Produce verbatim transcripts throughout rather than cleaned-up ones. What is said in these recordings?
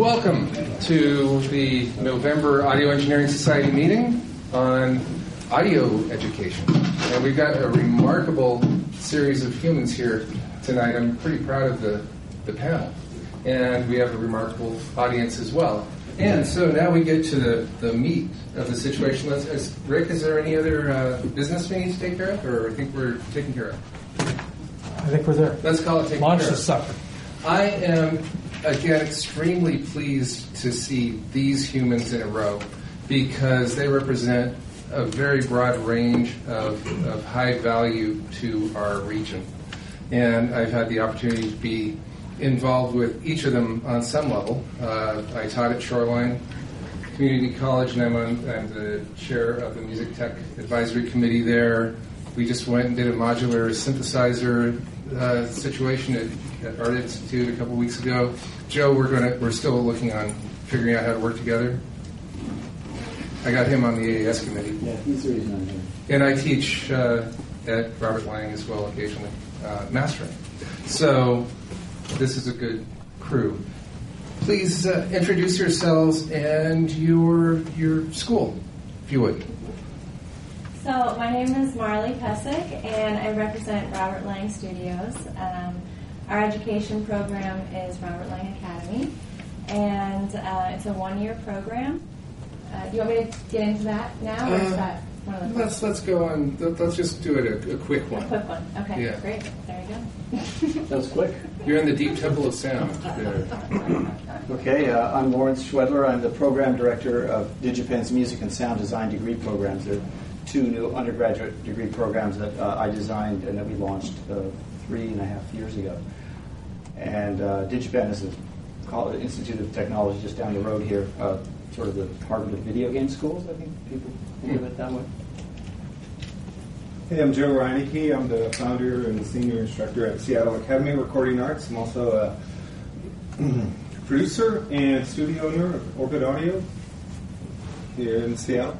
Welcome to the November Audio Engineering Society meeting on audio education. And we've got a remarkable series of humans here tonight. I'm pretty proud of the, the panel. And we have a remarkable audience as well. And so now we get to the, the meat of the situation. Let's, is, Rick, is there any other uh, business we need to take care of? Or I think we're taken care of? I think we're there. Let's call it taken Launch care the of. sucker. I am, again, extremely pleased to see these humans in a row because they represent a very broad range of, of high value to our region. And I've had the opportunity to be involved with each of them on some level. Uh, I taught at Shoreline Community College, and I'm, on, I'm the chair of the Music Tech Advisory Committee there. We just went and did a modular synthesizer uh, situation at, at Art Institute a couple weeks ago. Joe, we're going to we're still looking on figuring out how to work together. I got him on the A A S committee. Yeah, he's the reason I'm here. And I teach uh, at Robert Lang as well occasionally, uh, mastering. So this is a good crew. Please uh, introduce yourselves and your your school, if you would. So my name is Marley Pesic, and I represent Robert Lang Studios. Um, our education program is Robert Lang Academy, and uh, it's a one-year program. Uh, do you want me to get into that now, or is Uh, that one of the Let's let's go on. let- Let's just do it a, a quick one. A quick one. Okay, Yeah. great. There you go. That was quick. You're in the deep temple of sound. There. Okay, uh, I'm Lawrence Schwedler. I'm the program director of DigiPen's Music and Sound Design degree programs. There are two new undergraduate degree programs that uh, I designed and that we launched uh, three and a half years ago. And uh, DigiPen is a college, Institute of Technology just down the road here, uh, sort of the Harvard of video game schools, I think people think of it that way. Hey, I'm Joe Reineke. I'm the founder and senior instructor at Seattle Academy of Recording Arts. I'm also a producer and studio owner of Orbit Audio here in Seattle.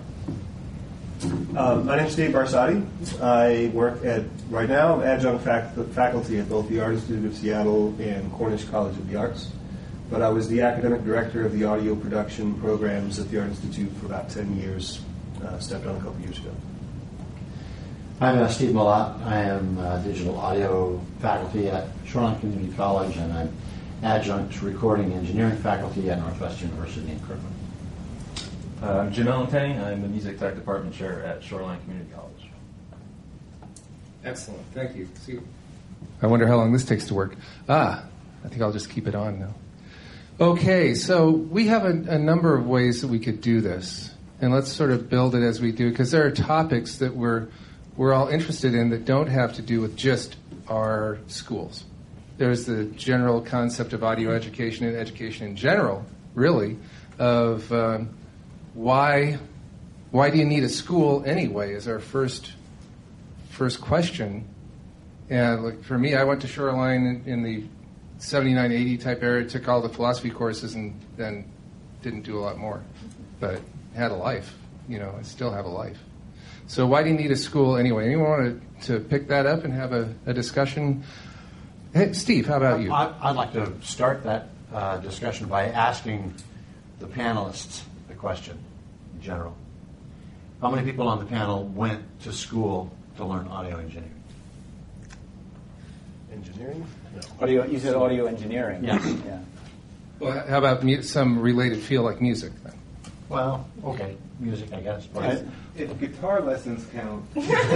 Um, my name is Steve Barsati. I work at, right now, I'm adjunct fac- faculty at both the Art Institute of Seattle and Cornish College of the Arts. But I was the academic director of the audio production programs at the Art Institute for about ten years. Uh, stepped on a couple years ago. I'm uh, Steve Malott. I am uh, digital audio faculty at Shoreline Community College, and I'm adjunct recording engineering faculty at Northwestern University in Kirkland. Uh, I'm Jim Ellenpenny. I'm the Music Tech Department Chair at Shoreline Community College. Excellent. Thank you. See, I wonder how long this takes to work. Ah, I think I'll just keep it on now. Okay, so we have a, a number of ways that we could do this, and let's sort of build it as we do, because there are topics that we're we're all interested in that don't have to do with just our schools. There's the general concept of audio education and education in general, really, of um, why why do you need a school anyway? Is our first first question. And like for me, I went to Shoreline in, in the seventy-nine eighty type era, took all the philosophy courses, and then didn't do a lot more, but had a life. You know, I still have a life. So why do you need a school anyway? Anyone want to, to pick that up and have a, a discussion? Hey, Steve, how about you? I, I'd like to start that uh, discussion by asking the panelists a question in general. How many people on the panel went to school to learn audio engineering? Engineering? No. Audio, you said audio engineering. Yes. Yeah. Well, how about mu- some related field like music then? Well, okay, music, I guess. But If, if guitar lessons count.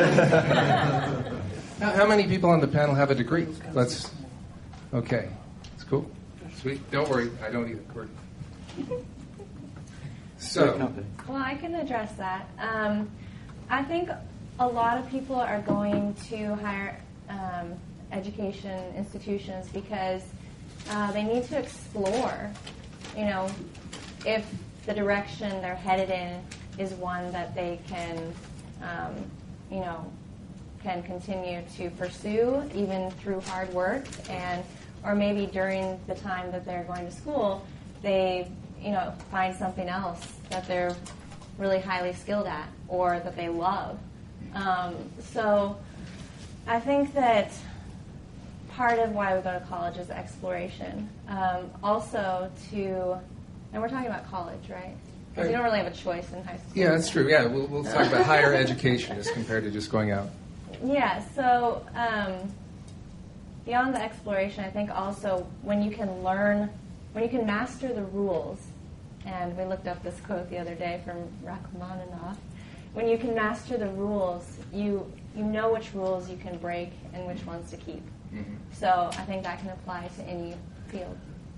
How, how many people on the panel have a degree? Let's. Okay, it's cool, sweet. Don't worry, I don't either. We're- Great So, company. Well, I can address that. Um, I think a lot of people are going to higher um, education institutions because uh, they need to explore, you know, if the direction they're headed in is one that they can, um, you know, can continue to pursue even through hard work, and or maybe during the time that they're going to school, they, you know, find something else that they're really highly skilled at or that they love. Um, so I think that part of why we go to college is exploration. Um, also to, and we're talking about college, right? Because you don't really have a choice in high school. Yeah, that's true. Yeah, we'll, we'll talk about higher education as compared to just going out. Yeah, so um, beyond the exploration, I think also when you can learn, when you can master the rules, and we looked up this quote the other day from Rachmaninoff, when you can master the rules, you you know which rules you can break and which ones to keep. Mm-hmm. So I think that can apply to any field.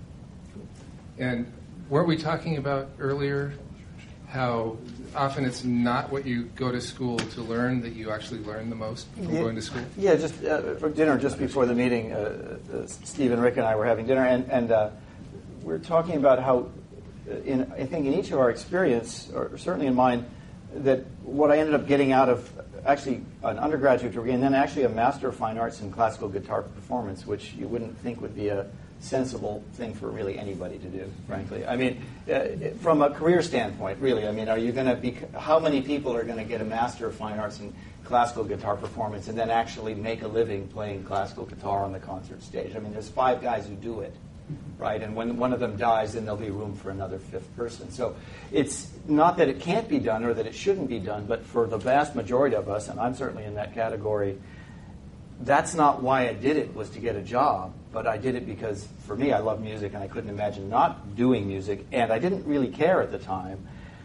And weren't we talking about earlier how often it's not what you go to school to learn that you actually learn the most from yeah, going to school? Yeah, just uh, for dinner, just before the meeting, uh, uh, Steve and Rick and I were having dinner, and, and uh, we're talking about how, in, I think in each of our experience, or certainly in mine, that what I ended up getting out of actually an undergraduate degree and then actually a Master of Fine Arts in Classical Guitar Performance, which you wouldn't think would be a sensible thing for really anybody to do, frankly. I mean, uh, from a career standpoint, really, I mean, are you going to be, how many people are going to get a Master of Fine Arts in Classical Guitar Performance and then actually make a living playing classical guitar on the concert stage? I mean, there's five guys who do it, right? And when one of them dies, then there'll be room for another fifth person. So it's not that it can't be done or that it shouldn't be done, but for the vast majority of us, and I'm certainly in that category, that's not why I did it, was to get a job, but I did it because, for me, I love music, and I couldn't imagine not doing music, and I didn't really care at the time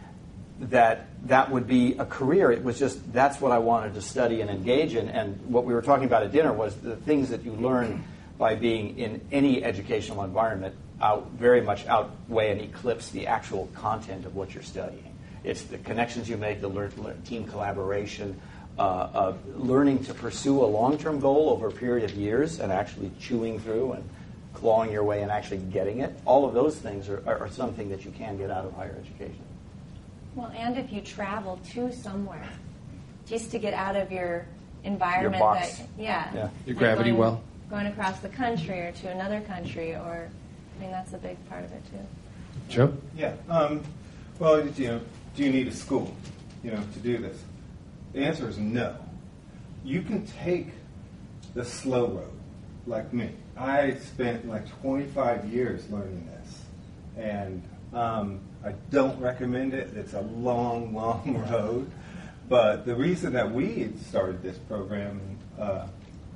that that would be a career. It was just, that's what I wanted to study and engage in, and what we were talking about at dinner was the things that you learn by being in any educational environment out very much outweigh and eclipse the actual content of what you're studying. It's the connections you make, the learn, learn, team collaboration, uh, uh, learning to pursue a long-term goal over a period of years and actually chewing through and clawing your way and actually getting it. All of those things are, are, are something that you can get out of higher education. Well, and if you travel to somewhere, just to get out of your environment. Your box. That, yeah. Your like gravity going, well. Going across the country or to another country, or, I mean, that's a big part of it, too. Joe? Yeah. Um, well, you know, do you need a school, you know, to do this? The answer is no. You can take the slow road, like me. I spent like twenty-five years learning this, and um, I don't recommend it. It's a long, long road. But the reason that we started this program uh,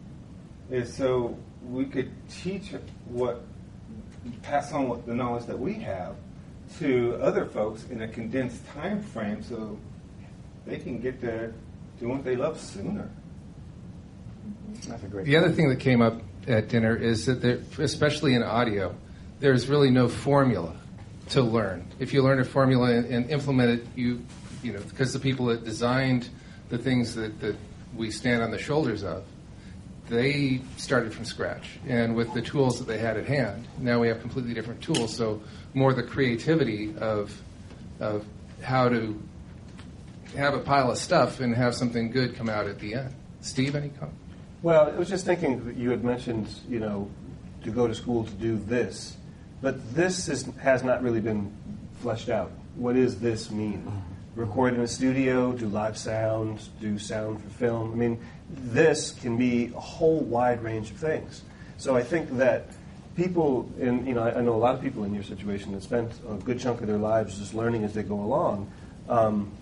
is so we could teach what, pass on what the knowledge that we have to other folks in a condensed time frame, so they can get to doing what they love sooner. That's a great The point. other thing that came up at dinner is that, there, especially in audio, there's really no formula to learn. If you learn a formula and, and implement it, you, you know, because the people that designed the things that, that we stand on the shoulders of, they started from scratch. And with the tools that they had at hand, now we have completely different tools. So more the creativity of of how to have a pile of stuff and have something good come out at the end. Steve, any comment? Well, I was just thinking that you had mentioned, you know, to go to school to do this, but this is, has not really been fleshed out. What does this mean? Record in a studio, do live sound, do sound for film. I mean, this can be a whole wide range of things. So I think that people, in, you know, I, I know a lot of people in your situation that spent a good chunk of their lives just learning as they go along. Um,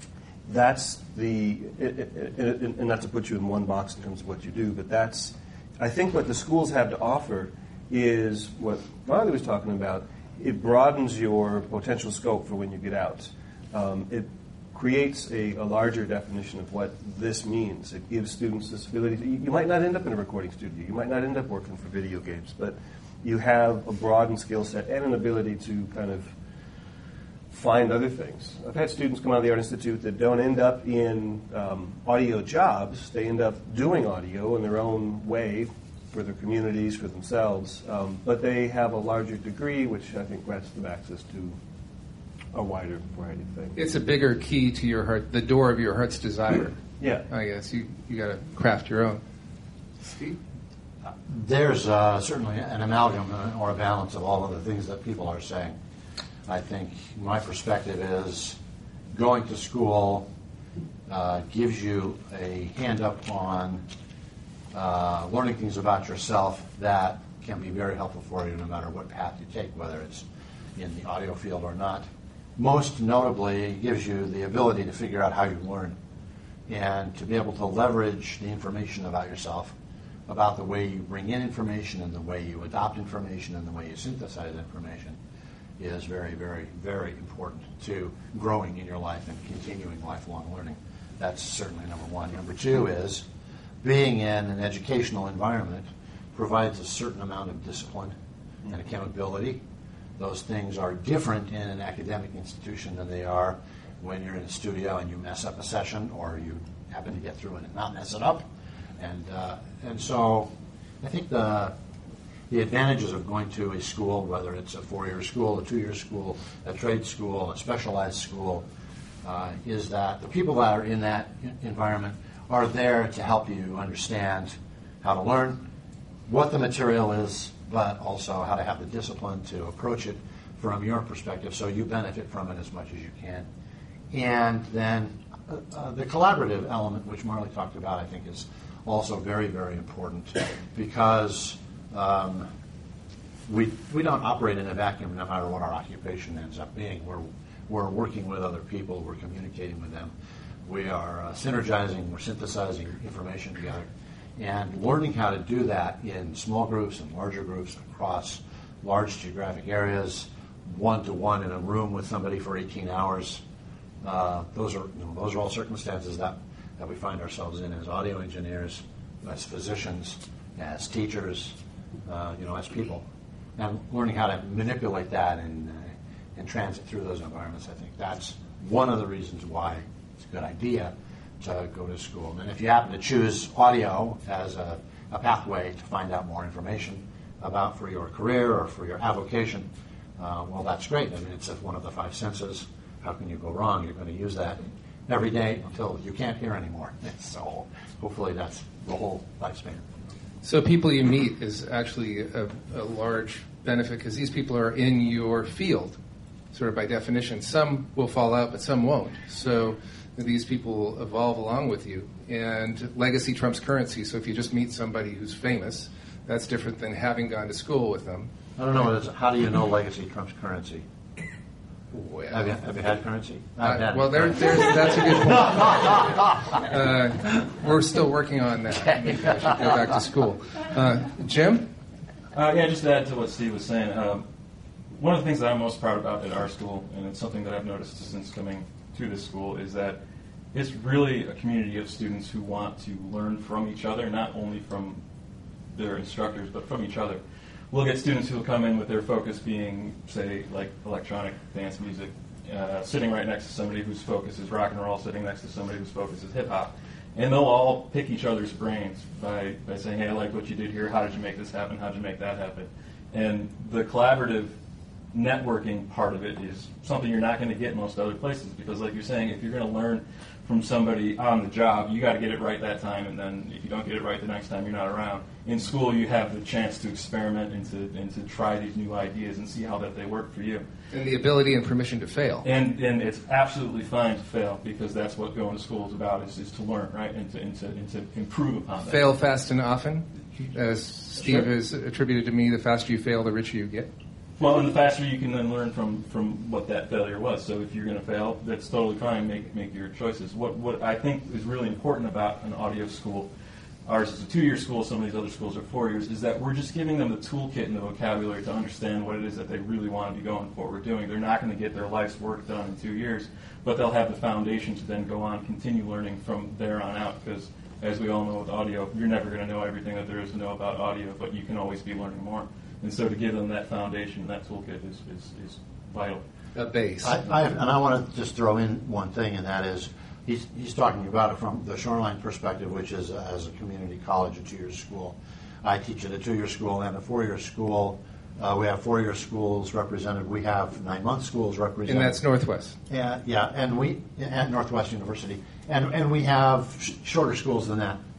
that's the, it, it, it, and not to put you in one box in terms of what you do, but that's, I think what the schools have to offer is what Marley was talking about. It broadens your potential scope for when you get out. Um, it creates a, a larger definition of what this means. It gives students this ability to, you, you might not end up in a recording studio, you might not end up working for video games, but you have a broadened skill set and an ability to kind of find other things. I've had students come out of the Art Institute that don't end up in um, audio jobs. They end up doing audio in their own way for their communities, for themselves, um, but they have a larger degree, which I think grants them access to a wider variety of things. It's a bigger key to your heart, the door of your heart's desire. Yeah. I guess you, you got to craft your own. Steve? There's uh, certainly an amalgam or a balance of all of the things that people are saying. I think my perspective is going to school uh, gives you a hand up on uh, learning things about yourself that can be very helpful for you no matter what path you take, whether it's in the audio field or not. Most notably, it gives you the ability to figure out how you learn and to be able to leverage the information about yourself, about the way you bring in information and the way you adopt information and the way you synthesize information is very, very, very important to growing in your life and continuing lifelong learning. That's certainly number one. Number two is being in an educational environment provides a certain amount of discipline and accountability. Those things are different in an academic institution than they are when you're in a studio and you mess up a session or you happen to get through it and not mess it up. And uh, and so I think the the advantages of going to a school, whether it's a four-year school, a two-year school, a trade school, a specialized school, uh, is that the people that are in that environment are there to help you understand how to learn, what the material is, but also how to have the discipline to approach it from your perspective so you benefit from it as much as you can. And then uh, uh, the collaborative element, which Marley talked about, I think is also very, very important because um, we we don't operate in a vacuum no matter what our occupation ends up being. We're, we're working with other people. We're communicating with them. We are uh, synergizing. We're synthesizing information together. And learning how to do that in small groups and larger groups across large geographic areas, one-to-one in a room with somebody for eighteen hours, uh, those are you know, those are all circumstances that, that we find ourselves in as audio engineers, as physicians, as teachers, uh, you know, as people. And learning how to manipulate that and, uh, and transit through those environments, I think that's one of the reasons why it's a good idea to go to school. And if you happen to choose audio as a, a pathway to find out more information about for your career or for your avocation, uh, well, that's great. I mean, it's one of the five senses. How can you go wrong? You're going to use that every day until you can't hear anymore. So hopefully that's the whole lifespan. So people you meet is actually a, a large benefit because these people are in your field, sort of by definition. Some will fall out, but some won't. So these people evolve along with you. And legacy trumps currency. So if you just meet somebody who's famous, that's different than having gone to school with them. I don't know what it is. How do you know legacy trumps currency? Well, Have you, have you had currency? Uh, well, there, there's, that's a good point. Uh, we're still working on that. Maybe I should go back to school. Uh, Jim? Uh, yeah, just to add to what Steve was saying, um, one of the things that I'm most proud about at our school, and it's something that I've noticed since coming to this school, is that it's really a community of students who want to learn from each other, not only from their instructors, but from each other. We'll get students who will come in with their focus being, say, like electronic dance music, uh, sitting right next to somebody whose focus is rock and roll, sitting next to somebody whose focus is hip-hop. And they'll all pick each other's brains by, by saying, hey, I like what you did here. How did you make this happen? How did you make that happen? And the collaborative networking part of it is something you're not going to get most other places because, like you're saying, if you're going to learn from somebody on the job, you got to get it right that time, and then if you don't get it right the next time, you're not around. In school, you have the chance to experiment and to and to try these new ideas and see how that they work for you. And the ability and permission to fail. And and it's absolutely fine to fail because that's what going to school is about, is, is to learn, right, and to, and to, and to improve upon that. Fail fast and often. As Steve Sure. has attributed to me, the faster you fail, the richer you get. Well, and the faster you can then learn from, from what that failure was. So if you're going to fail, that's totally fine. Make make your choices. What what I think is really important about an audio school, ours is a two-year school, some of these other schools are four years, is that we're just giving them the toolkit and the vocabulary to understand what it is that they really want to be going for. We're doing. They're not going to get their life's work done in two years, but they'll have the foundation to then go on, continue learning from there on out. Because as we all know with audio, you're never going to know everything that there is to know about audio, but you can always be learning more. And so to give them that foundation, that toolkit is, is, is vital. A base. I, I, and I want to just throw in one thing, and that is he's, he's talking about it from the Shoreline perspective, which is uh, as a community college, a two-year school. I teach at a two-year school and a four-year school. Uh, we have four-year schools represented. We have nine-month schools represented. And that's Northwest. Yeah, yeah, and we at Northwest University, and and we have sh- shorter schools than that.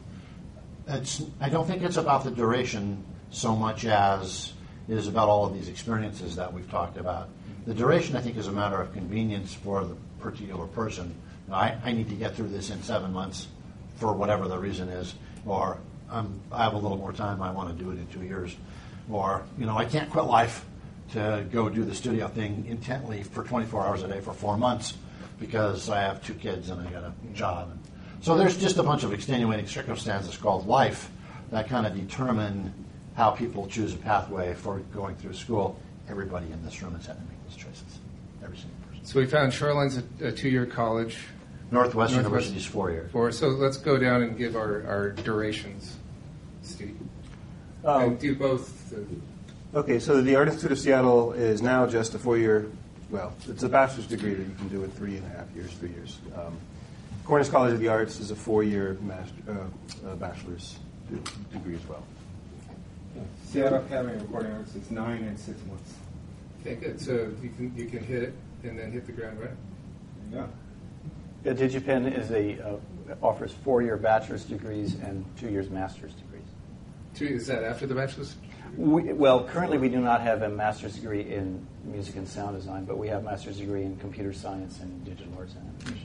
It's I don't think it's about the duration so much as it is about all of these experiences that we've talked about. The duration, I think, is a matter of convenience for the particular person. I, I need to get through this in seven months for whatever the reason is, or I'm, I have a little more time. I want to do it in two years. Or, you know, I can't quit life to go do the studio thing intently for twenty-four hours a day for four months because I have two kids and I got a job. And so there's just a bunch of extenuating circumstances called life that kind of determine how people choose a pathway for going through school. Everybody in this room has had to make those choices. Every single person. So we found Shoreline's a, a two-year college. Northwest, Northwest University is four years. Four. So let's go down and give our, our durations, Steve. Um, and do both. Uh, Okay, so the Art Institute of Seattle is now just a four-year, well, it's a bachelor's degree that you can do in three and a half years, three years. Um, Cornish College of the Arts is a four-year master, uh, uh, bachelor's de- degree as well. Seattle Academy of Recording Arts is nine and six months. okay, good. So you can you can hit it and then hit the ground running. Yeah. Yeah, DigiPen is a uh, offers four-year bachelor's degrees and two years master's degrees. Two, is that after the bachelor's? We, well, currently we do not have a master's degree in music and sound design, but we have a master's degree in computer science and digital arts and animation.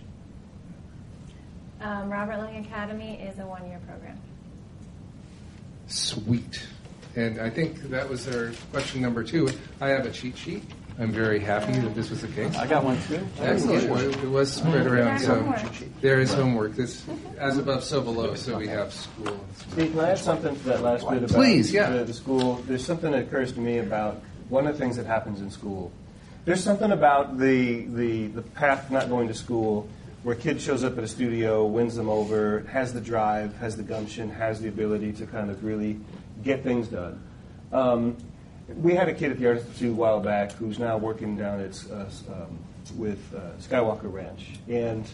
Um, Robert Lang Academy is a one-year program. Sweet. And I think that was our question number two. I have a cheat sheet. I'm very happy that this was the case. I got one too. Excellent. Well, it was spread around, so Homework. there is homework. This, as above, so below. So we have school. Steve, can I add something to that last bit about Please, yeah. the, the school? There's something that occurs to me about one of the things that happens in school. There's something about the, the, the path of not going to school where a kid shows up at a studio, wins them over, has the drive, has the gumption, has the ability to kind of really get things done. Um, we had a kid at the Art Institute a while back who's now working down at uh, um, with uh, Skywalker Ranch, and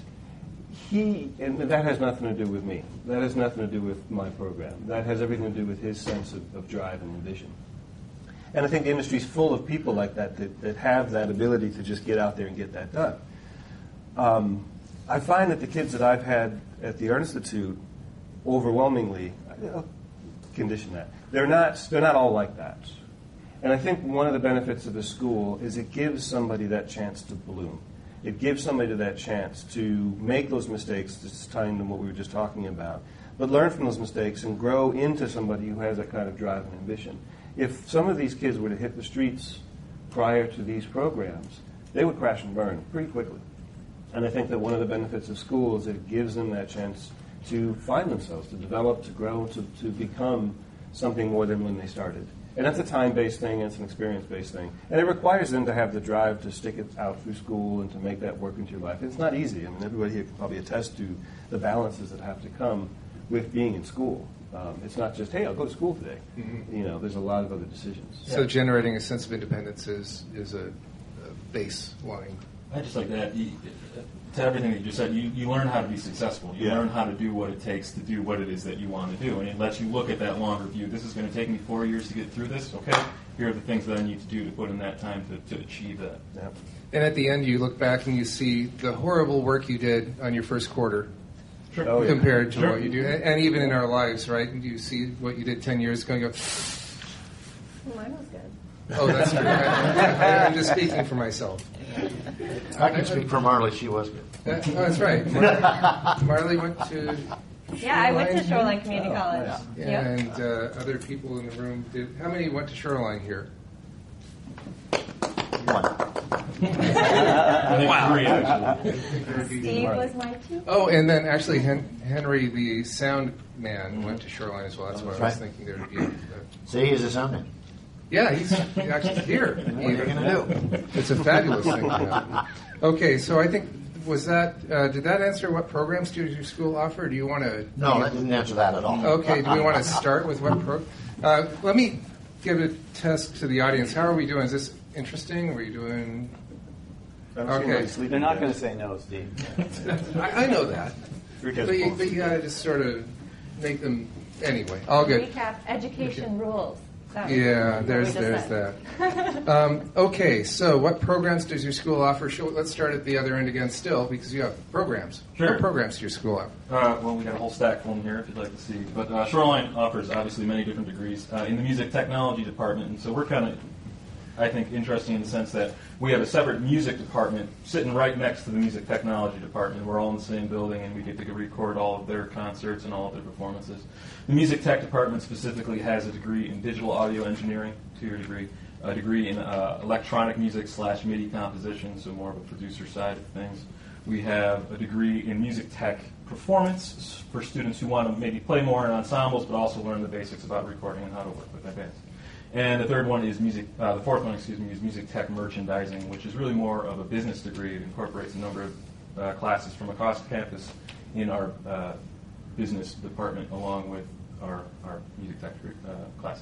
he and that has nothing to do with me. That has nothing to do with my program. That has everything to do with his sense of, of drive and ambition. And I think the industry's full of people like that, that that have that ability to just get out there and get that done. Um, I find that the kids that I've had at the Art Institute, overwhelmingly, I'll condition that, they're not they're not all like that. And I think one of the benefits of a school is it gives somebody that chance to bloom. It gives somebody that chance to make those mistakes, just tying to what we were just talking about, but learn from those mistakes and grow into somebody who has that kind of drive and ambition. If some of these kids were to hit the streets prior to these programs, they would crash and burn pretty quickly. And I think that one of the benefits of school is it gives them that chance to find themselves, to develop, to grow, to, to become something more than when they started. And that's a time-based thing, and it's an experience-based thing. And it requires them to have the drive to stick it out through school and to make that work into your life. It's not easy. I mean, everybody here can probably attest to the balances that have to come with being in school. Um, it's not just, hey, I'll go to school today. Mm-hmm. You know, there's a lot of other decisions. So generating a sense of independence is, is a, a baseline. I'd just like to add, you, to everything that you just said, you, you learn how to be successful. You Yeah. learn how to do what it takes to do what it is that you want to do. And it lets you look at that longer view. This is going to take me four years to get through this. Okay, here are the things that I need to do to put in that time to, to achieve that. Yeah. And at the end, you look back and you see the horrible work you did on your first quarter Sure. Oh, yeah. compared to Sure. what you do. And, and even in our lives, right? You see what you did ten years ago and you go, Mine was good. oh, that's true. I, I'm just speaking for myself. I can speak for Marley. She was good. That, oh, that's right. Marley, Marley went to Yeah, I went to Shoreline? Shoreline Community College. Yep. and uh, other people in the room did. How many went to Shoreline here? One. I think three, actually. Steve was my teacher. Oh, and then actually Hen- Henry, the sound man, went to Shoreline as well. That's why I was Right. thinking there would be. A, See, he's a sound man. yeah, he's actually here. What are you going to do? It's a fabulous thing. Yeah. Okay, so I think was that uh, did that answer what programs does your school offer? Or do you want to? No, that didn't answer that at all. Okay, do we want to start with what pro? Uh, let me give a test to the audience. How are we doing? Is this interesting? Are we doing? I don't see Okay. anybody sleeping They're not yet. going to say no, Steve. I, I know that, Rick has but you, phones. but you gotta just sort of make them anyway. All good. Recap education rules. That was Yeah, what there's we just there's said. that. Um, okay, so what programs does your school offer? Show, let's start at the other end again still, because you have programs. Sure. What programs does your school offer? Uh, well, we got a whole stack full here if you'd like to see. But uh, Shoreline offers obviously many different degrees uh, in the music technology department, and so we're kind of I think, interesting in the sense that we have a separate music department sitting right next to the music technology department. We're all in the same building, and we get to record all of their concerts and all of their performances. The music tech department specifically has a degree in digital audio engineering, two-year degree, a degree in uh, electronic music slash MIDI composition, so more of a producer side of things. We have a degree in music tech performance for students who want to maybe play more in ensembles, but also learn the basics about recording and how to work with their bands. And the third one is music. Uh, the fourth one, excuse me, is music tech merchandising, which is really more of a business degree. It incorporates a number of uh, classes from across campus in our uh, business department, along with our our music tech uh, classes.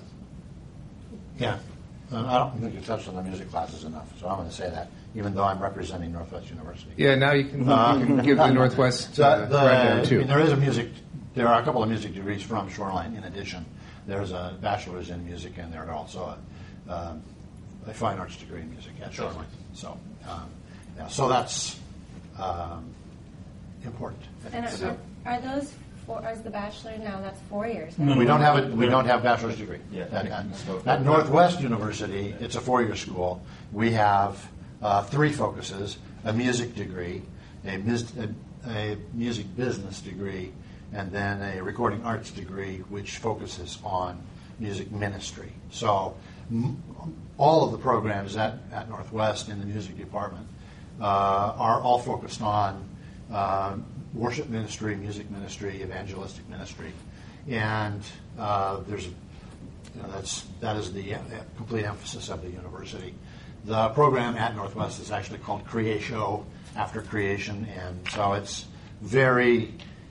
Yeah. Uh, I don't think you touched on the music classes enough, so I'm going to say that, even though I'm representing Northwest University. Yeah, now you can, you can give the Northwest So uh, the, rundown, I too. mean, there is a music. There are a couple of music degrees from Shoreline. In addition, there's a bachelor's in music, and there's also a, um, a fine arts degree in music at Shoreline. So, um, yeah, so that's um, important. And are, are those four, is the bachelor now? That's four years. No, We don't have a we don't have bachelor's degree. Yeah. At, at, at Northwest University, it's a four-year school. We have uh, three focuses: a music degree, a, mus- a, a music business degree, and then a recording arts degree, which focuses on music ministry. So m- all of the programs at, at Northwest in the music department uh, are all focused on uh, worship ministry, music ministry, evangelistic ministry, and uh, there's a, you know, that's that is the uh, complete emphasis of the university. The program at Northwest is actually called Creatio, after creation, and so it's very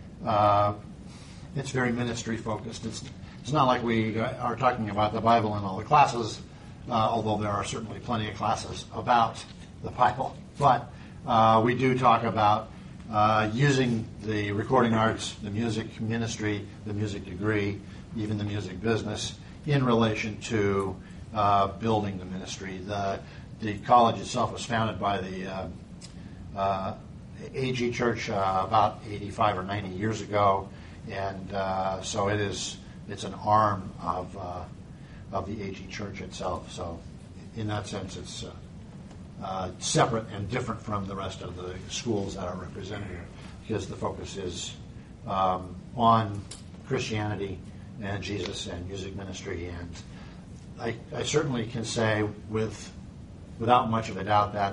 uh, it's very ministry focused. It's it's not like we are talking about the Bible in all the classes, uh, although there are certainly plenty of classes about the Bible, but uh, we do talk about Uh, using the recording arts, the music ministry, the music degree, even the music business, in relation to uh, building the ministry. The, the college itself was founded by the uh, uh, A G Church uh, about eighty-five or ninety years ago, and uh, so it is. It's an arm of uh, of the A G Church itself. So, in that sense, it's. Uh, Uh, separate and different from the rest of the schools that are represented here, because the focus is um, on Christianity and Jesus and music ministry. And I, I certainly can say with without much of a doubt that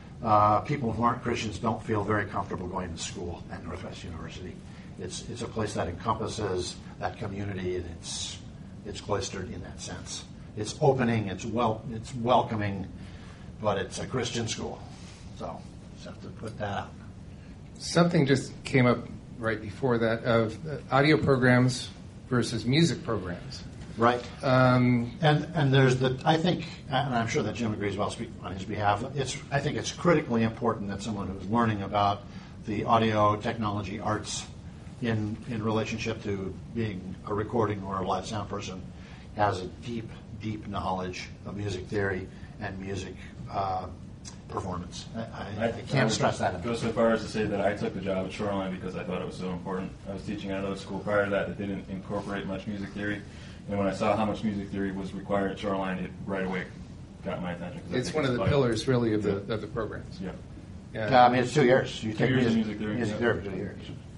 uh, people who aren't Christians don't feel very comfortable going to school at Northwest University. It's it's a place that encompasses that community, and it's it's cloistered in that sense. It's opening, it's well, it's welcoming. But it's a Christian school, so just have to put that out. Something just came up right before that of audio programs versus music programs. Right. Um, and and there's the I think, and I'm sure that Jim agrees. Well, I'll speak on his behalf. It's I think it's critically important that someone who's learning about the audio technology arts in in relationship to being a recording or a live sound person has a deep deep knowledge of music theory and music uh, performance. I, I, I can't I stress that enough. Go so far as to say that I took the job at Shoreline because I thought it was so important. I was teaching at another school prior to that that didn't incorporate much music theory, and when I saw how much music theory was required at Shoreline, it right away got my attention. it's one of the vital. pillars, really, of the of the programs. Yeah. Yeah. Uh, I mean, it's two years. You Two take years of music, music theory, music yeah. theory for two years.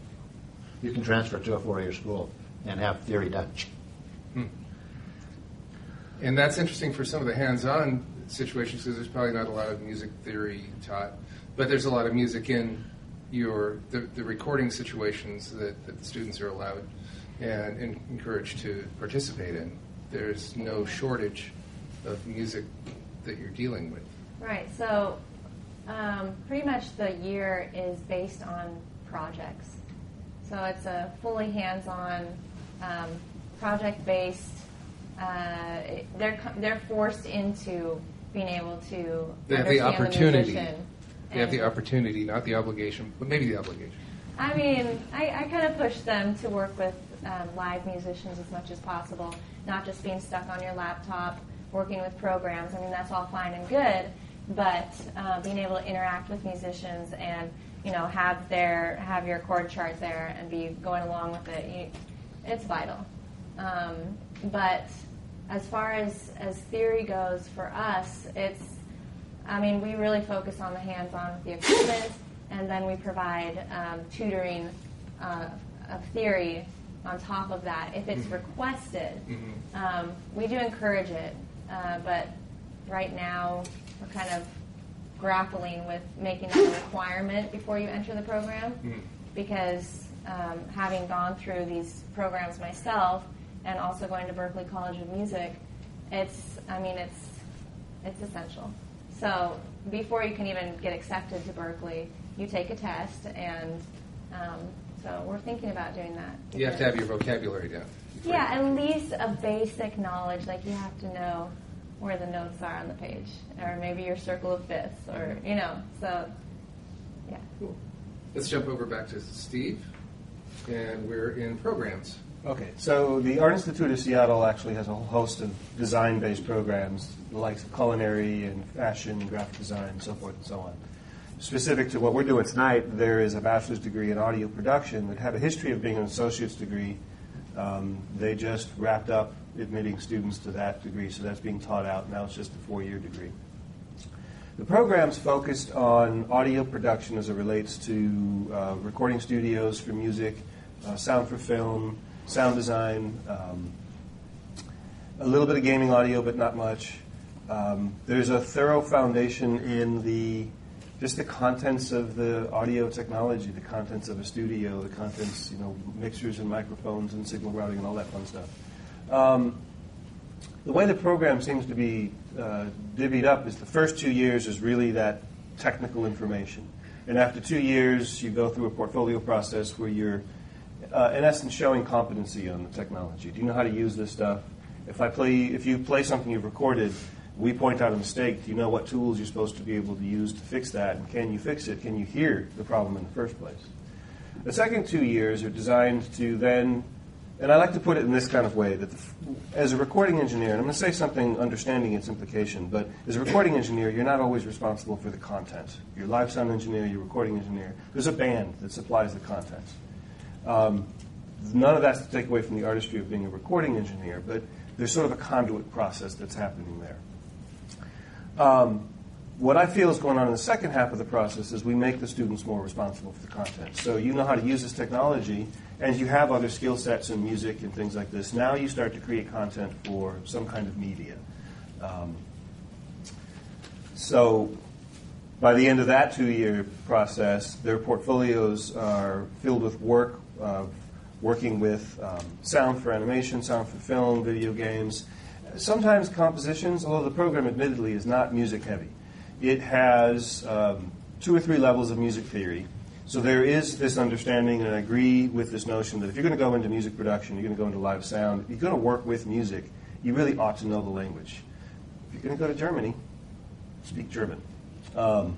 You can transfer to a four-year school and have theory done. Hmm. And that's interesting for some of the hands-on situations, because there's probably not a lot of music theory taught, but there's a lot of music in your the, the recording situations that, that the students are allowed and, and encouraged to participate in. There's no shortage of music that you're dealing with. Right. So um, pretty much the year is based on projects. So it's a fully hands-on, um, project-based. Uh, they're they're forced into being able to They have the understand opportunity. the musician. They have the And- opportunity, not the obligation, but maybe the obligation. I mean, I, I kind of push them to work with um, live musicians as much as possible, not just being stuck on your laptop, working with programs. I mean, that's all fine and good, but uh, being able to interact with musicians and, you know, have their have your chord chart there and be going along with it, you, it's vital. Um, but as far as, as theory goes for us, it's, I mean, we really focus on the hands-on with the equipment, and then we provide um, tutoring uh, of theory on top of that if it's requested. Mm-hmm. Um, we do encourage it, uh, but right now we're kind of grappling with making that a requirement before you enter the program, mm-hmm. because um, having gone through these programs myself and also going to Berklee College of Music, it's, I mean, it's it's essential. So before you can even get accepted to Berklee, you take a test, and um, so we're thinking about doing that. You have to have your vocabulary down. Yeah, at least a basic knowledge, like you have to know where the notes are on the page, or maybe your circle of fifths, or, you know, so, yeah. Cool. Let's jump over back to Steve, and we're in programs. Okay, so the Art Institute of Seattle actually has a whole host of design-based programs, the likes of culinary and fashion and graphic design and so forth and so on. Specific to what we're doing tonight, there is a bachelor's degree in audio production that had a history of being an associate's degree. Um, they just wrapped up admitting students to that degree, so that's being taught out. Now it's just a four-year degree. The program's focused on audio production as it relates to uh, recording studios for music, uh, sound for film, sound design, um, a little bit of gaming audio, but not much. Um, there's a thorough foundation in the just the contents of the audio technology, the contents of a studio, the contents, you know, mixers and microphones and signal routing and all that fun stuff. Um, the way the program seems to be uh, divvied up is the first two years is really that technical information. And after two years, you go through a portfolio process where you're, uh, in essence, showing competency on the technology. Do you know how to use this stuff? If I play, if you play something you've recorded, we point out a mistake. Do you know what tools you're supposed to be able to use to fix that? And can you fix it? Can you hear the problem in the first place? The second two years are designed to then, and I like to put it in this kind of way, that the, as a recording engineer, and I'm going to say something understanding its implication, but as a recording engineer, you're not always responsible for the content. You're a live sound engineer, you're a recording engineer. There's a band that supplies the content. Um, none of that's to take away from the artistry of being a recording engineer, but there's sort of a conduit process that's happening there. Um, what I feel is going on in the second half of the process is we make the students more responsible for the content. So you know how to use this technology, and you have other skill sets in music and things like this. Now you start to create content for some kind of media. Um, so by the end of that two-year process, their portfolios are filled with work, uh, working with um, sound for animation, sound for film, video games, sometimes compositions, although the program admittedly is not music heavy. It has um, two or three levels of music theory. So there is this understanding, and I agree with this notion that if you're going to go into music production, you're going to go into live sound, if you're going to work with music, you really ought to know the language. If you're going to go to Germany, speak German. Um,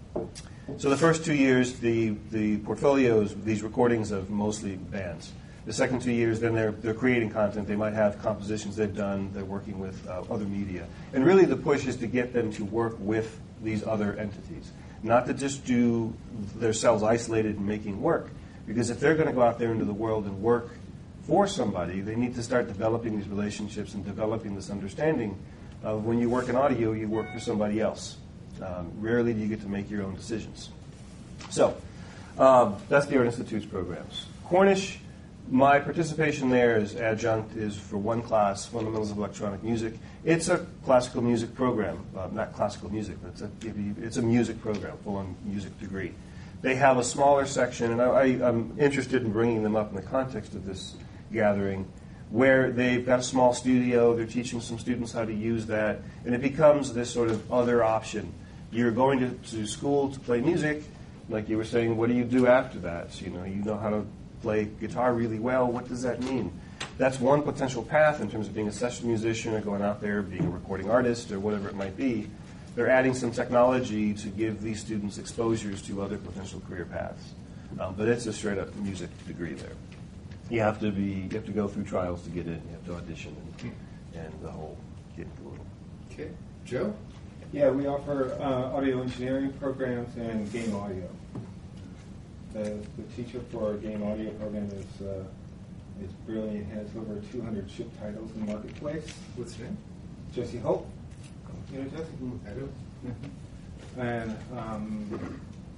so the first two years, the, the portfolios, these recordings of mostly bands. The second two years, then they're, they're creating content. They might have compositions they've done. They're working with uh, other media. And really the push is to get them to work with these other entities, not to just do themselves isolated and making work. Because if they're going to go out there into the world and work for somebody, they need to start developing these relationships and developing this understanding of when you work in audio, you work for somebody else. Um, rarely do you get to make your own decisions. So um, that's the Art Institute's programs. Cornish, my participation there as adjunct is for one class, Fundamentals of Electronic Music. It's a classical music program, uh, not classical music, but it's a, it's a music program, full-on music degree. They have a smaller section, and I, I, I'm interested in bringing them up in the context of this gathering, where they've got a small studio, they're teaching some students how to use that, and it becomes this sort of other option. You're going to, to school to play music, like you were saying, what do you do after that? So, you know, you know how to play guitar really well. What does that mean? That's one potential path in terms of being a session musician or going out there, being a recording artist or whatever it might be. They're adding some technology to give these students exposures to other potential career paths. Um, but it's a straight-up music degree there. You have to be, you have to go through trials to get in. You have to audition and, and the whole kit and caboodle. Okay, Joe. Yeah, we offer uh, audio engineering programs and game audio. The, the teacher for our game audio program is uh, It's brilliant. It has over two hundred ship titles in the marketplace. What's your name? Jesse Hope. You know Jesse? I do. And um,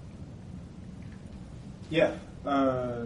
yeah, uh,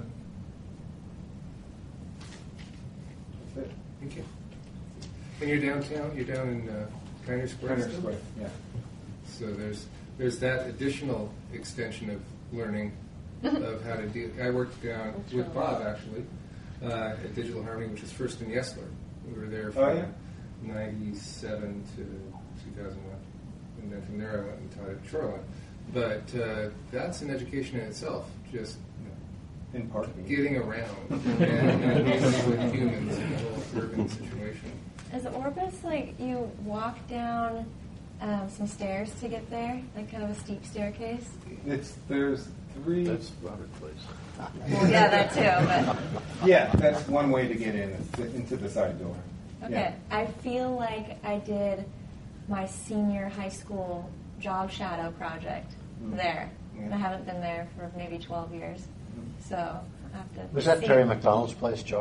that's it. Thank you. And you're downtown. You're down in uh, Kiner Square. Kiner still? Square, yeah. So there's there's that additional extension of learning of how to do. I worked down That's with really Bob actually uh, at Digital Harmony, which was first in Yesler. We were there Oh, from yeah? ninety-seven to two thousand one, and then from there I went and taught at Shoreline. But uh, that's an education in itself, just In part. getting around and, and being with humans in a whole urban situation. Is Orbis like you walk down um, some stairs to get there, like kind of a steep staircase? It's there's three. That's Robert Place. Well, yeah, that too. Yeah, that's one way to get in, is into the side door. But okay, I feel like I did my senior high school job shadow project Mm. there, Yeah. and I haven't been there for maybe twelve years. So I have to. Was that see. Terry McDonald's place, Joe?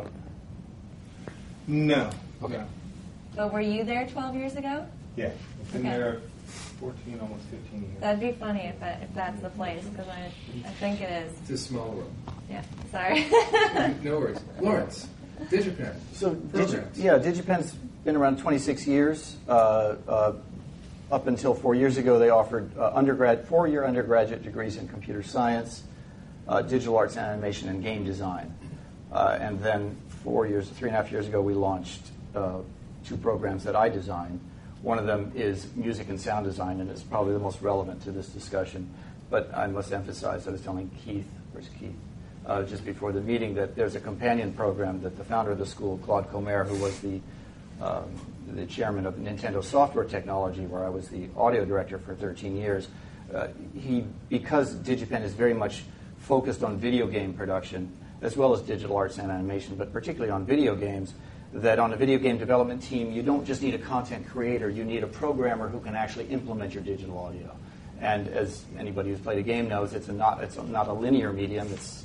No. Okay. No. But were you there twelve years ago? Yeah, it's been Okay. there fourteen, almost fifteen years. That'd be funny if that, if that's the place, because I I think it is. It's a small world. Yeah. Sorry. No worries. Lawrence, DigiPen. So, Digi- Programs. yeah, DigiPen's been around twenty-six years. Uh, uh, up until four years ago, they offered uh, undergrad, four-year undergraduate degrees in computer science, uh, digital arts and animation, and game design. Uh, and then four years, three and a half years ago, we launched uh, two programs that I designed. One of them is music and sound design, and it's probably the most relevant to this discussion. But I must emphasize, I was telling Keith, where's Keith, uh, just before the meeting, that there's a companion program that the founder of the school, Claude Comer, who was the um, the chairman of Nintendo Software Technology, where I was the audio director for thirteen years. Uh, he, because DigiPen is very much focused on video game production, as well as digital arts and animation, but particularly on video games, that on a video game development team, you don't just need a content creator, you need a programmer who can actually implement your digital audio. And as anybody who's played a game knows, it's a not it's a, not a linear medium, it's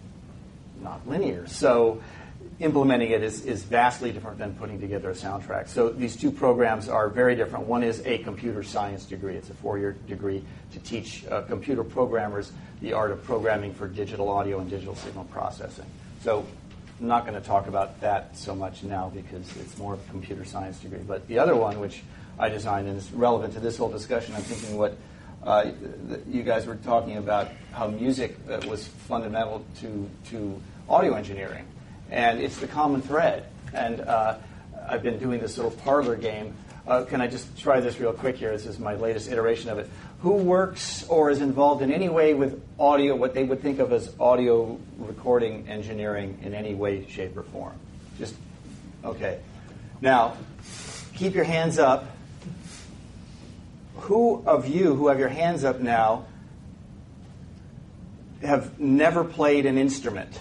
not linear. So implementing it is, is vastly different than putting together a soundtrack. So these two programs are very different. One is a computer science degree. It's a four-year degree to teach uh, computer programmers the art of programming for digital audio and digital signal processing. So I'm not going to talk about that so much now because it's more of a computer science degree. But the other one, which I designed and is relevant to this whole discussion, I'm thinking what uh, th- you guys were talking about, how music uh, was fundamental to, to audio engineering. And it's the common thread. And uh, I've been doing this little parlor game. Uh, can I just try this real quick here? This is my latest iteration of it. Who works or is involved in any way with audio, what they would think of as audio recording engineering in any way, shape, or form? Just, okay. Now, keep your hands up. Who of you who have your hands up now have never played an instrument?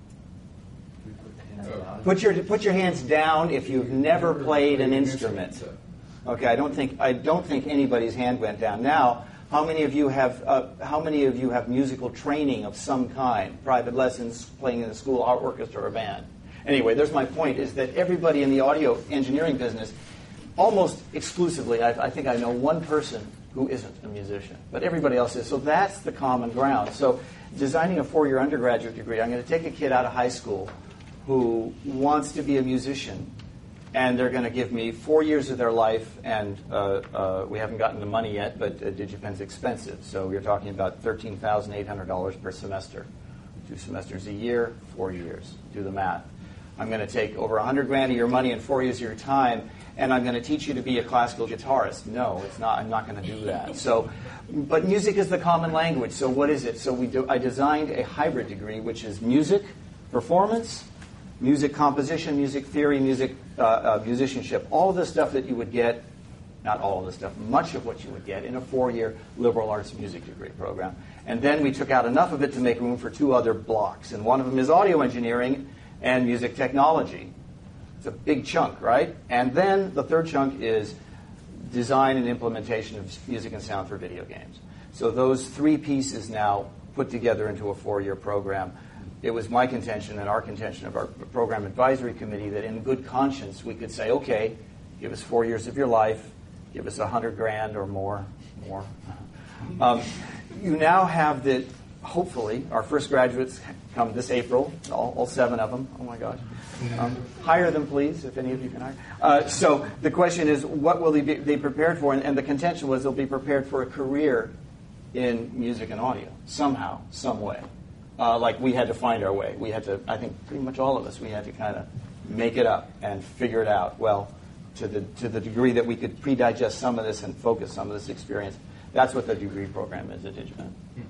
Put your put your hands down if you've never played an instrument. Okay, I don't think I don't think anybody's hand went down. Now, how many of you have uh, how many of you have musical training of some kind? Private lessons, playing in a school art orchestra or band. Anyway, there's my point: is that everybody in the audio engineering business, almost exclusively, I, I think I know one person who isn't a musician, but everybody else is. So that's the common ground. So, designing a four-year undergraduate degree, I'm going to take a kid out of high school who wants to be a musician, and they're going to give me four years of their life, and uh, uh, we haven't gotten the money yet, but uh, DigiPen's expensive. So you're talking about thirteen thousand eight hundred dollars per semester. Two semesters a year, four years. Do the math. I'm going to take over one hundred grand of your money and four years of your time, and I'm going to teach you to be a classical guitarist. No, it's not. I'm not going to do that. So, but music is the common language. So what is it? So we do, I designed a hybrid degree, which is music, performance, music composition, music theory, music uh, uh, musicianship, all of the stuff that you would get, not all of the stuff, much of what you would get in a four-year liberal arts music degree program. And then we took out enough of it to make room for two other blocks. And one of them is audio engineering and music technology. It's a big chunk, right? And then the third chunk is design and implementation of music and sound for video games. So those three pieces now put together into a four-year program. it was my contention and our contention of our program advisory committee that in good conscience we could say, okay, give us four years of your life, give us a hundred grand or more, more. Um, you now have the, hopefully, our first graduates come this April, all, all seven of them. Oh my gosh. Um, hire them, please, if any of you can hire. Uh, so the question is, what will they be they prepared for? And, and the contention was they'll be prepared for a career in music and audio, somehow, some way. Uh, like we had to find our way. We had to, I think pretty much all of us, we had to kind of make it up and figure it out. Well, to the to the degree that we could pre-digest some of this and focus some of this experience. That's what the degree program is at DigiPen.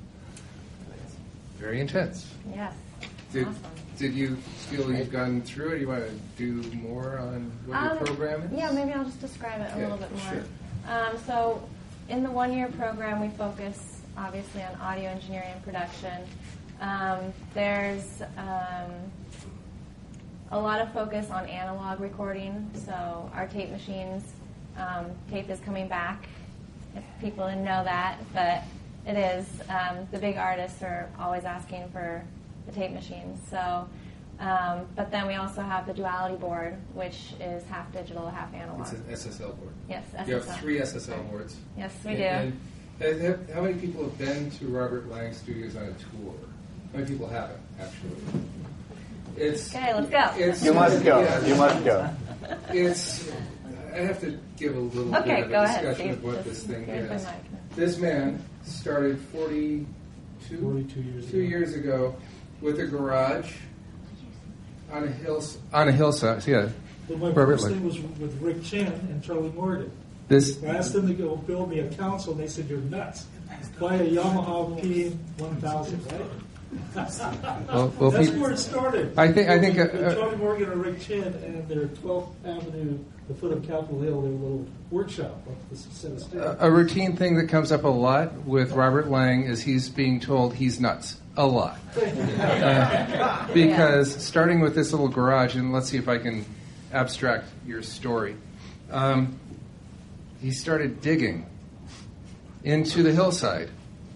Very intense. Yes. Did, Awesome. did you feel you've gone through it? Do you want to do more on what Um, your program is? Yeah, maybe I'll just describe it a Yeah, little bit more. sure. Um, so, in the one-year program, we focus obviously on audio engineering and production. Um, there's um, a lot of focus on analog recording. So, our tape machines, um, tape is coming back. If people didn't know that, but it is. Um, the big artists are always asking for the tape machines. So, um, but then we also have the duality board, which is half digital, half analog. It's an S S L board. Yes, S S L. You have three S S L boards. Yes, we And- do. And, and have- how many people have been to Robert Lang Studios on a tour? How many people haven't, actually? It's, Okay, let's go. It's, You must go. yeah, You must go. It's. I have to give a little Okay, bit of go a ahead, discussion Steve. of what Just this thing here's the is. mic. This man started forty-two, forty-two years two ago. years ago with a garage on a hill on a hillside. Yeah, Well, my Robert first Lang. thing was with Rick Chen and Charlie Morgan. This I asked them to go build me a console, and they said, you're nuts. Buy a Yamaha P one thousand, right? well, well, That's Pete, where it started. I think- I think, uh, With uh, Charlie Morgan and Rick Chen and their twelfth Avenue, the foot of Capitol Hill, their little workshop up the set of stairs. a routine thing that comes up a lot with Robert Lang is he's being told he's nuts a lot. Uh, because starting with this little garage, and let's see if I can abstract your story. Um, he started digging into the hillside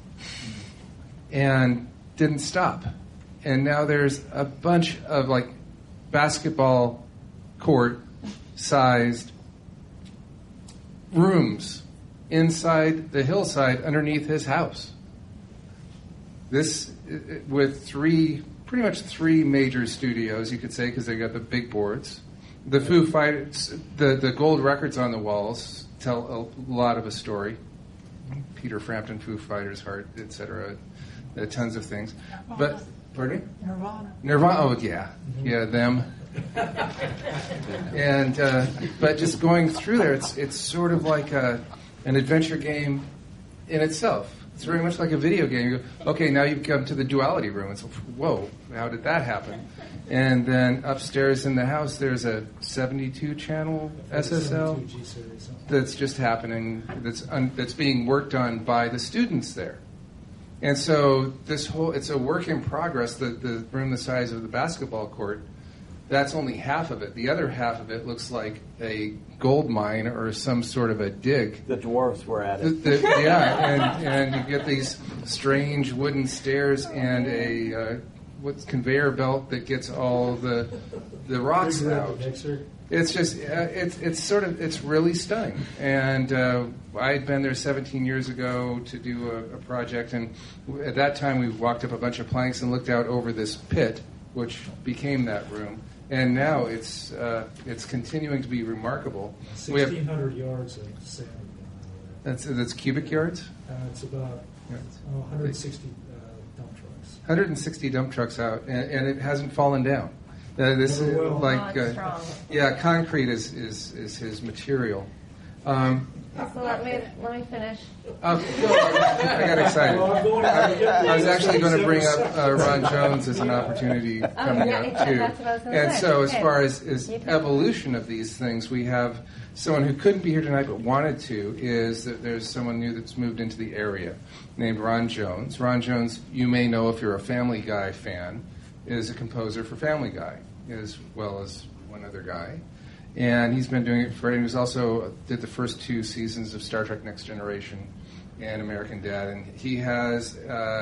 and didn't stop. And now there's a bunch of like basketball court sized rooms inside the hillside underneath his house. This with three, pretty much three major studios, you could say, because they got the big boards. The Foo Fighters, the, the gold records on the walls tell a lot of a story. Peter Frampton, Foo Fighters, Heart, et cetera. Uh, tons of things. But, pardon me? Nirvana. Nirvana, oh yeah, yeah, them. And uh, but just going through there, it's it's sort of like a, an adventure game in itself. It's very much like a video game. You go, okay, now you've come to the duality room. It's whoa, how did that happen? And then upstairs in the house, there's a seventy-two channel S S L G series. that's just happening. That's un, that's being worked on by the students there. And so this whole, it's a work in progress. The, the room the size of the basketball court, that's only half of it. The other half of it looks like a gold mine or some sort of a dig. The dwarves were at The, it. the, yeah, and, and you get these strange wooden stairs and a uh, what's conveyor belt that gets all the the rocks Big out. mixer. It's just, uh, it's it's sort of, it's really stunning. And uh, I had been there seventeen years ago to do a, a project, and at that time we walked up a bunch of planks and looked out over this pit, which became that room. And now it's uh, it's continuing to be remarkable. We have, sixteen hundred yards of sand. that's that's cubic yards. Uh, it's about Yeah. oh, one hundred sixty uh, dump trucks. one hundred sixty dump trucks out, and, and it hasn't fallen down. Uh, this Never is will. like, Oh, it's uh, strong. yeah, concrete is, is, is his material. Um, So let me let me finish. uh, I got excited. Well, I'm going to I, get I was this. actually going to bring up uh, Ron Jones as an opportunity coming Oh, yeah, up too. that's what I was gonna And say. so, as Okay. far as, as You can- evolution of these things, we have someone who couldn't be here tonight but wanted to. Is that there's someone new that's moved into the area named Ron Jones. Ron Jones, you may know if you're a Family Guy fan, is a composer for Family Guy, as well as one other guy. And he's been doing it for, and he was also did the first two seasons of Star Trek Next Generation and American Dad. And he has uh,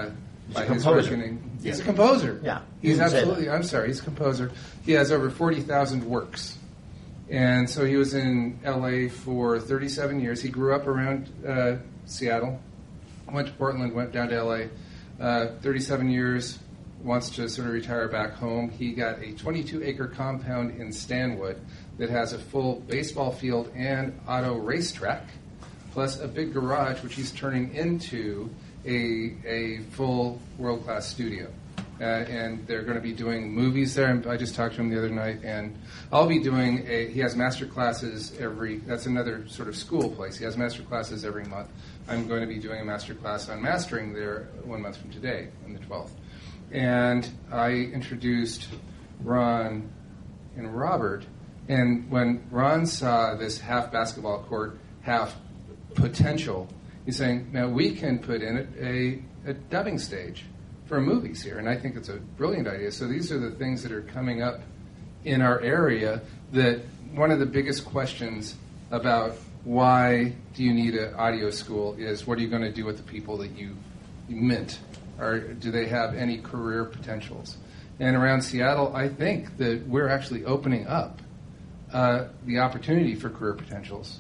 He's by a his composer. reckoning. He's Yeah. a composer. Yeah. He's You didn't say absolutely, that. I'm sorry, he's a composer. He has over forty thousand works. And so he was in L A for thirty-seven years. He grew up around uh, Seattle, went to Portland, went down to L A. Uh, thirty-seven years, wants to sort of retire back home. He got a twenty-two acre compound in Stanwood that has a full baseball field and auto racetrack, plus a big garage, which he's turning into a, a full world-class studio. Uh, and they're going to be doing movies there. And I just talked to him the other night, and I'll be doing a, he has master classes every, that's another sort of school place. He has master classes every month. I'm going to be doing a master class on mastering there one month from today, on the twelfth. And I introduced Ron and Robert, and when Ron saw this half basketball court, half potential, he's saying, now we can put in a, a, a dubbing stage for movies here, and I think it's a brilliant idea. So these are the things that are coming up in our area, that one of the biggest questions about why do you need an audio school is, what are you going to do with the people that you, you mint? Or do they have any career potentials? And around Seattle, I think that we're actually opening up uh, the opportunity for career potentials.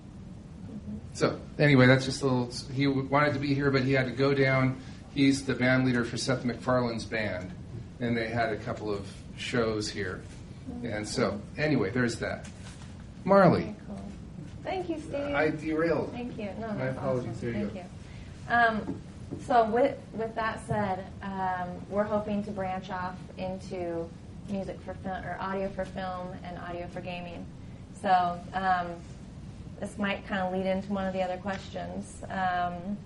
So anyway, that's just a little, he wanted to be here, but he had to go down. He's the band leader for Seth MacFarlane's band, and they had a couple of shows here. And so, anyway, there's that. Marley. Very cool. Thank you, Steve. I derailed. Thank you. No, My that's apologies. awesome. There you Thank go. you. Um, so with with that said, um, we're hoping to branch off into music for film, or audio for film, and audio for gaming. So um, this might kind of lead into one of the other questions. Um,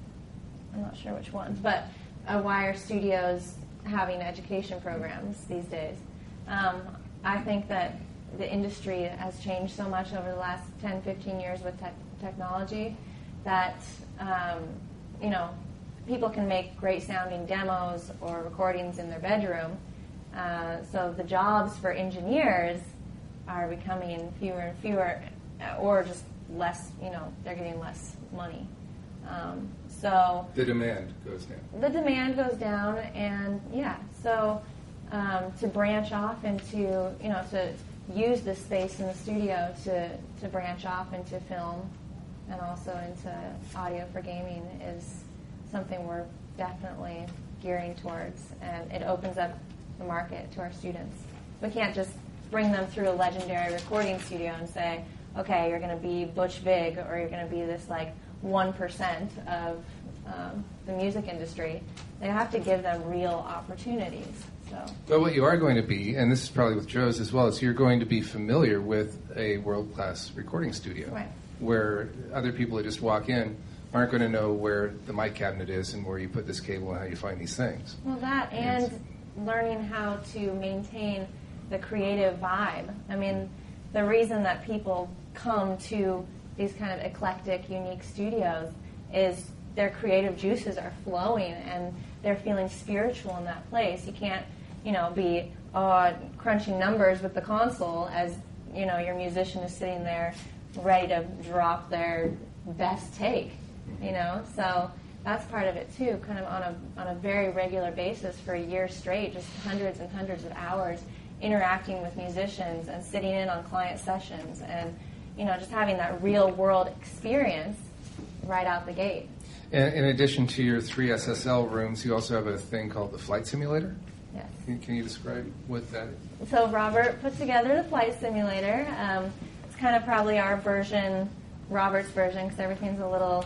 I'm not sure which ones, but uh, why are studios having education programs these days? Um, I think that the industry has changed so much over the last ten, fifteen years with te- technology that, um, you know, people can make great sounding demos or recordings in their bedroom. Uh, so the jobs for engineers are becoming fewer and fewer, or just less, you know, they're getting less money. Um, so The demand goes down. the demand goes down, and yeah, so um, to branch off into, you know, to use this space in the studio to, to branch off into film and also into audio for gaming is something we're definitely gearing towards, and it opens up the market to our students. We can't just bring them through a legendary recording studio and say, okay, you're going to be Butch Vig, or you're going to be this like one percent of um, the music industry. They have to give them real opportunities. So. But what you are going to be, and this is probably with Joe's as well, is you're going to be familiar with a world-class recording studio, Right. where other people that just walk in aren't going to know where the mic cabinet is and where you put this cable and how you find these things. Well, that and learning how to maintain the creative vibe. I mean, the reason that people come to these kind of eclectic, unique studios is their creative juices are flowing and they're feeling spiritual in that place. You can't, you know, be uh, crunching numbers with the console as, you know, your musician is sitting there ready to drop their best take, you know? So that's part of it too, kind of on a on a very regular basis for a year straight, just hundreds and hundreds of hours interacting with musicians and sitting in on client sessions and, you know, just having that real world experience right out the gate. And in addition to your three S S L rooms, you also have a thing called the flight simulator. Yes. Can, can you describe what that is? So Robert put together the flight simulator. Um, it's kind of probably our version, Robert's version, because everything's a little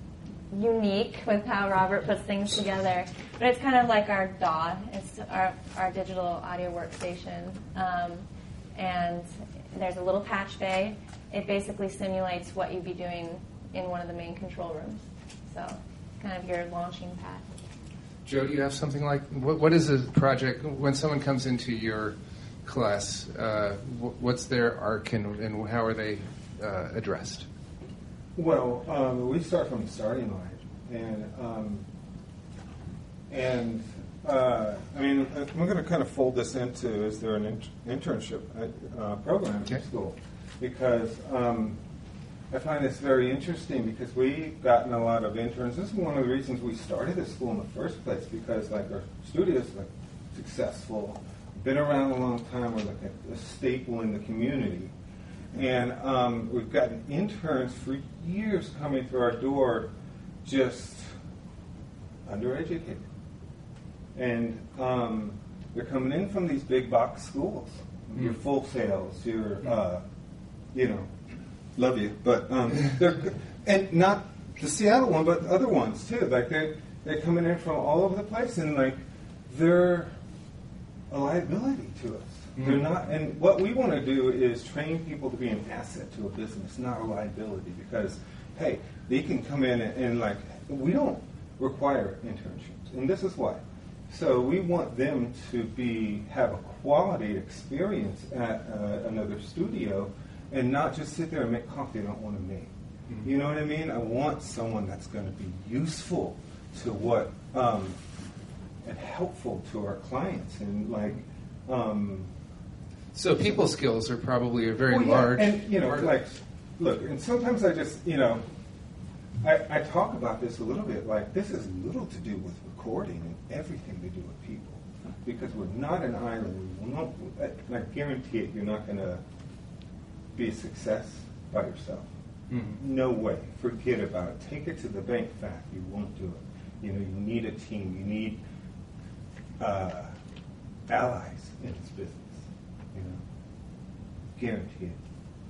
unique with how Robert puts things together. But it's kind of like our D A W. It's our, our digital audio workstation. Um, and there's a little patch bay. It basically simulates what you'd be doing in one of the main control rooms. So kind of your launching pad. Joe, do you have something like, what, what is a project, when someone comes into your class, uh, what's their arc and, and how are they uh, addressed? Well, um, we start from the starting line, and um, and uh, I mean, I'm going to kind of fold this into, is there an int- internship uh, program at Okay. school? Because um, I find this very interesting because we've gotten a lot of interns. This is one of the reasons we started this school in the first place, because like our studios like successful, been around a long time, we're like a, a staple in the community. And um, we've gotten interns for years coming through our door just undereducated. And um, they're coming in from these big box schools. Mm. Your Full Sails, your, uh, you know, love you, but um, they're and not the Seattle one, but other ones too. Like they they're coming in from all over the place, and like they're a liability to us. Mm-hmm. They're not, and what we want to do is train people to be an asset to a business, not a liability. Because hey, they can come in and, and like we don't require internships, and this is why. So we want them to be have a quality experience at uh, another studio. And not just sit there and make coffee they don't want to make. Mm-hmm. You know what I mean? I want someone that's going to be useful to what, um, and helpful to our clients. And like, um, so people skills are probably a very well, yeah, large. And you know, like, look, and sometimes I just, you know, I, I talk about this a little bit. Like, this has little to do with recording and everything to do with people, because we're not an island. We will not. I, I guarantee it. You're not going to be a success by yourself. Mm-hmm. No way. Forget about it. Take it to the bank fact. You won't do it. You know, you need a team. You need uh, allies in this business. You know, guarantee it.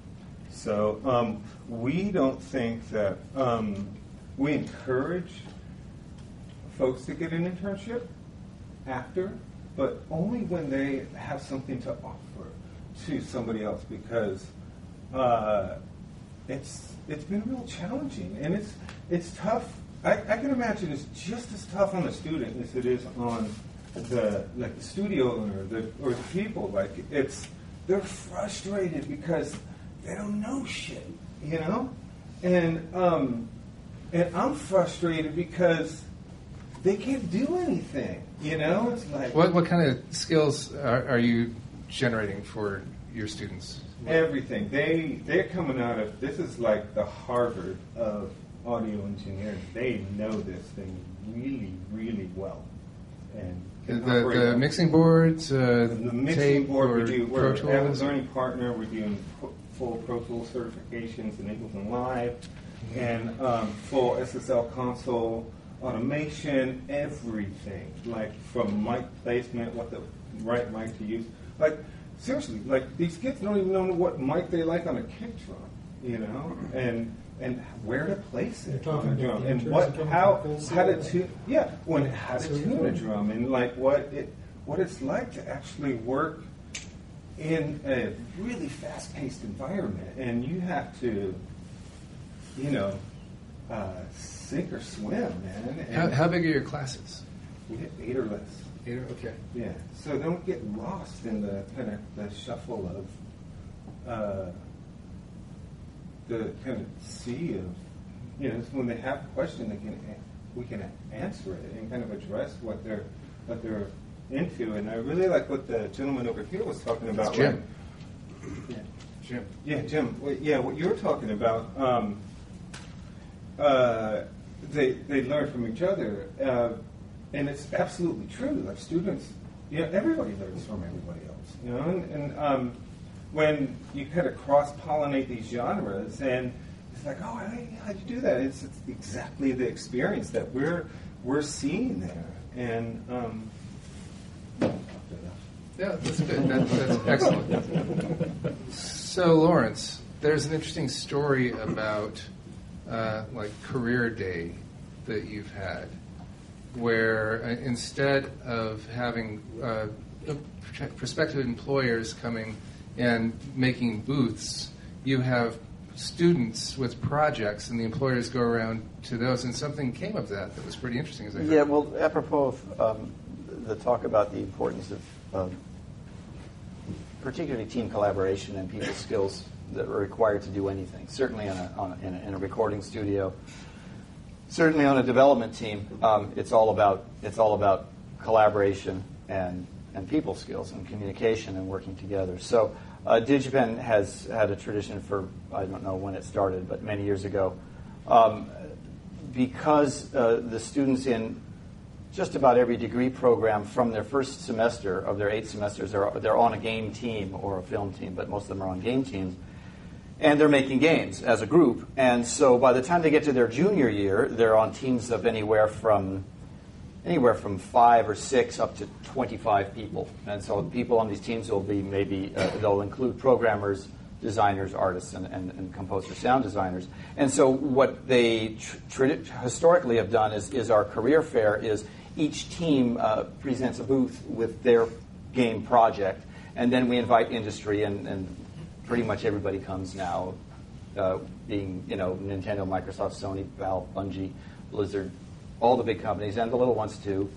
So um, we don't think that um, we encourage folks to get an internship after, but only when they have something to offer to somebody else, because Uh, it's it's been real challenging, and it's it's tough. I, I can imagine it's just as tough on the student as it is on the like the studio owner, the or the people. Like it's they're frustrated because they don't know shit, you know, and um, and I'm frustrated because they can't do anything, you know. It's like what what kind of skills are, are you generating for your students? Everything. They, they're coming out of, this is like the Harvard of audio engineering. They know this thing really, really well. And The, the mixing boards, uh, the mixing board, we do, we're Pro a Tools? learning partner, we're doing full Pro Tools certifications in Ableton Live, and um, full S S L console, automation, everything. Like from mic placement, what the right mic to use. Like, seriously, like these kids don't even know what mic they like on a kick drum, you know, and and where to place it on a drum, and what how how to tune yeah when how to tune a drum, and like what it what it's like to actually work in a really fast-paced environment, and you have to, you know, uh, sink or swim, man. And How, how big are your classes? we get eight or less. Eight, okay. Yeah, so don't get lost in the kind of the shuffle of uh, the kind of sea of, you know, when they have a question, they can we can answer it and kind of address what they're what they're into. And I really like what the gentleman over here was talking about. It's Jim. Like, yeah, Jim. yeah, Jim. Well, yeah, what you were talking about. Um, uh, they they learn from each other. Uh, And it's absolutely true. Like students, you know, everybody learns from everybody else. You know, and, and um, when you kind of cross-pollinate these genres, and it's like, oh, how, how'd you do that? It's, it's exactly the experience that we're we're seeing there. And um, yeah, that's good. That, that's excellent. So, Lawrence, there's an interesting story about uh, like career day that you've had, where uh, instead of having uh, prospective employers coming and making booths, you have students with projects, and the employers go around to those, and something came of that that was pretty interesting. As I heard. Yeah, well, apropos of um, the talk about the importance of um, particularly team collaboration and people skills that are required to do anything, certainly on a, on a, in, a, in a recording studio, certainly on a development team, um, it's all about it's all about collaboration and and people skills and communication and working together. So Uh, DigiPen has had a tradition for, I don't know when it started, but many years ago. Um, because uh, the students in just about every degree program from their first semester of their eight semesters, are, they're on a game team or a film team, but most of them are on game teams. And they're making games as a group. And so by the time they get to their junior year, they're on teams of anywhere from anywhere from five or six up to twenty-five people. And so people on these teams will be maybe, uh, they'll include programmers, designers, artists, and, and, and composers, sound designers. And so what they tr- tr- historically have done is, is our career fair is each team uh, presents a booth with their game project, and then we invite industry, and, and pretty much everybody comes now, uh, being, you know, Nintendo, Microsoft, Sony, Valve, Bungie, Blizzard, all the big companies, and the little ones too.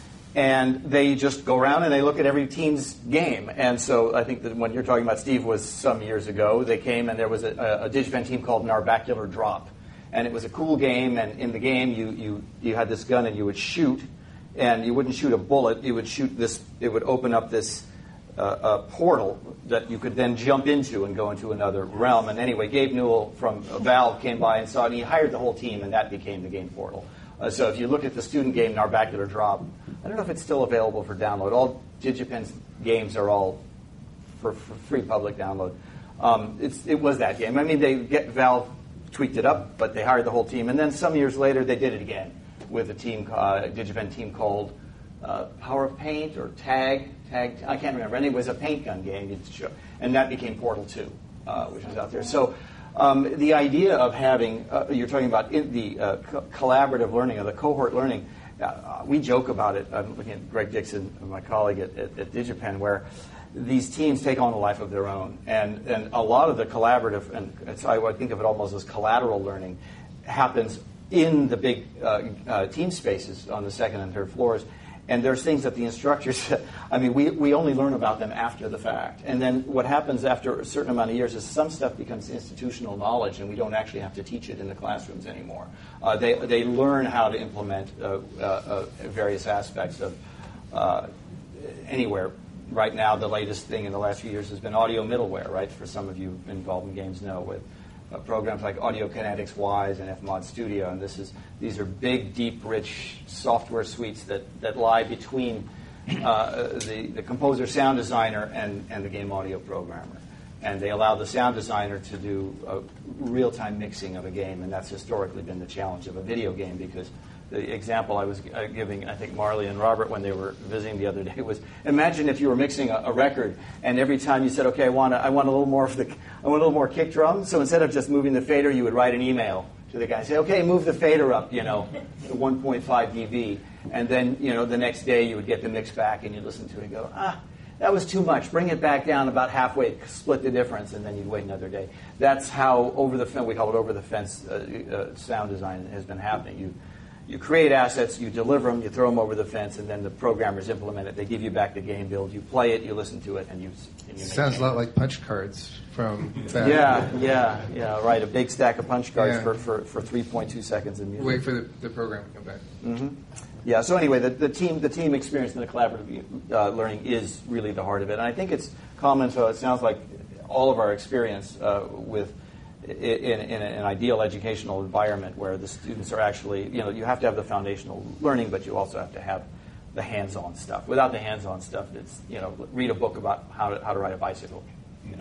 And they just go around and they look at every team's game. And so I think that when you're talking about, Steve, was some years ago, they came and there was a, a DigiPen team called Narbacular Drop. And it was a cool game, and in the game you, you, you had this gun and you would shoot, and you wouldn't shoot a bullet, you would shoot this, it would open up this uh, a portal that you could then jump into and go into another realm. And anyway, Gabe Newell from Valve came by and saw it, and he hired the whole team, and that became the game Portal. Uh, so if you look at the student game Narbacular Drop, I don't know if it's still available for download. All DigiPen's games are all for, for free public download. Um, it's, it was that game. I mean, they get, Valve tweaked it up, but they hired the whole team. And then some years later, they did it again with a team, uh, a DigiPen team called uh, Power of Paint or Tag. Tag. I can't remember. And it was a paint gun game. You'd show, and that became Portal two, uh, which was out there. So um, the idea of having, uh, you're talking about in the uh, co- collaborative learning or the cohort learning, uh, we joke about it. I'm looking at Greg Dixon, my colleague at, at, at DigiPen, where these teams take on a life of their own. And, and a lot of the collaborative, and it's, I would think of it almost as collateral learning, happens in the big uh, uh, team spaces on the second and third floors. And there's things that the instructors, I mean, we, we only learn about them after the fact. And then what happens after a certain amount of years is some stuff becomes institutional knowledge, and we don't actually have to teach it in the classrooms anymore. Uh, they, they learn how to implement uh, uh, uh, various aspects of uh, anywhere. Right now, the latest thing in the last few years has been audio middleware, right? For some of you involved in games know, with uh, programs like Audio Kinetics, Wise, and F Mod Studio. And this is these are big, deep, rich software suites that, that lie between uh, the, the composer, sound designer, and, and the game audio programmer. And they allow the sound designer to do a real-time mixing of a game, and that's historically been the challenge of a video game, because the example I was giving, I think Marley and Robert, when they were visiting the other day, was imagine if you were mixing a, a record, and every time you said, "Okay, I want, a, I want a little more of the, I want a little more kick drum." So instead of just moving the fader, you would write an email to the guy, and say, "Okay, move the fader up, you know, to one point five decibels," and then you know the next day you would get the mix back, and you'd listen to it and go, "Ah, that was too much. Bring it back down about halfway, split the difference," and then you'd wait another day. That's how over the fence, we call it over the fence uh, uh, sound design has been happening. You You create assets, you deliver them, you throw them over the fence, and then the programmers implement it. They give you back the game build. You play it, you listen to it, and you. And you make Sounds a lot like punch cards from that. Yeah, yeah, yeah. Right, a big stack of punch cards Yeah. for, for, for three point two seconds in music. Wait for the, the program to come back. Mm-hmm. Yeah. So anyway, the, the team the team experience and the collaborative uh, learning is really the heart of it, and I think it's common. So it sounds like all of our experience uh, with. In, in an ideal educational environment where the students are actually, you know, you have to have the foundational learning, but you also have to have the hands-on stuff. Without the hands-on stuff, it's, you know, read a book about how to, how to ride a bicycle, you know,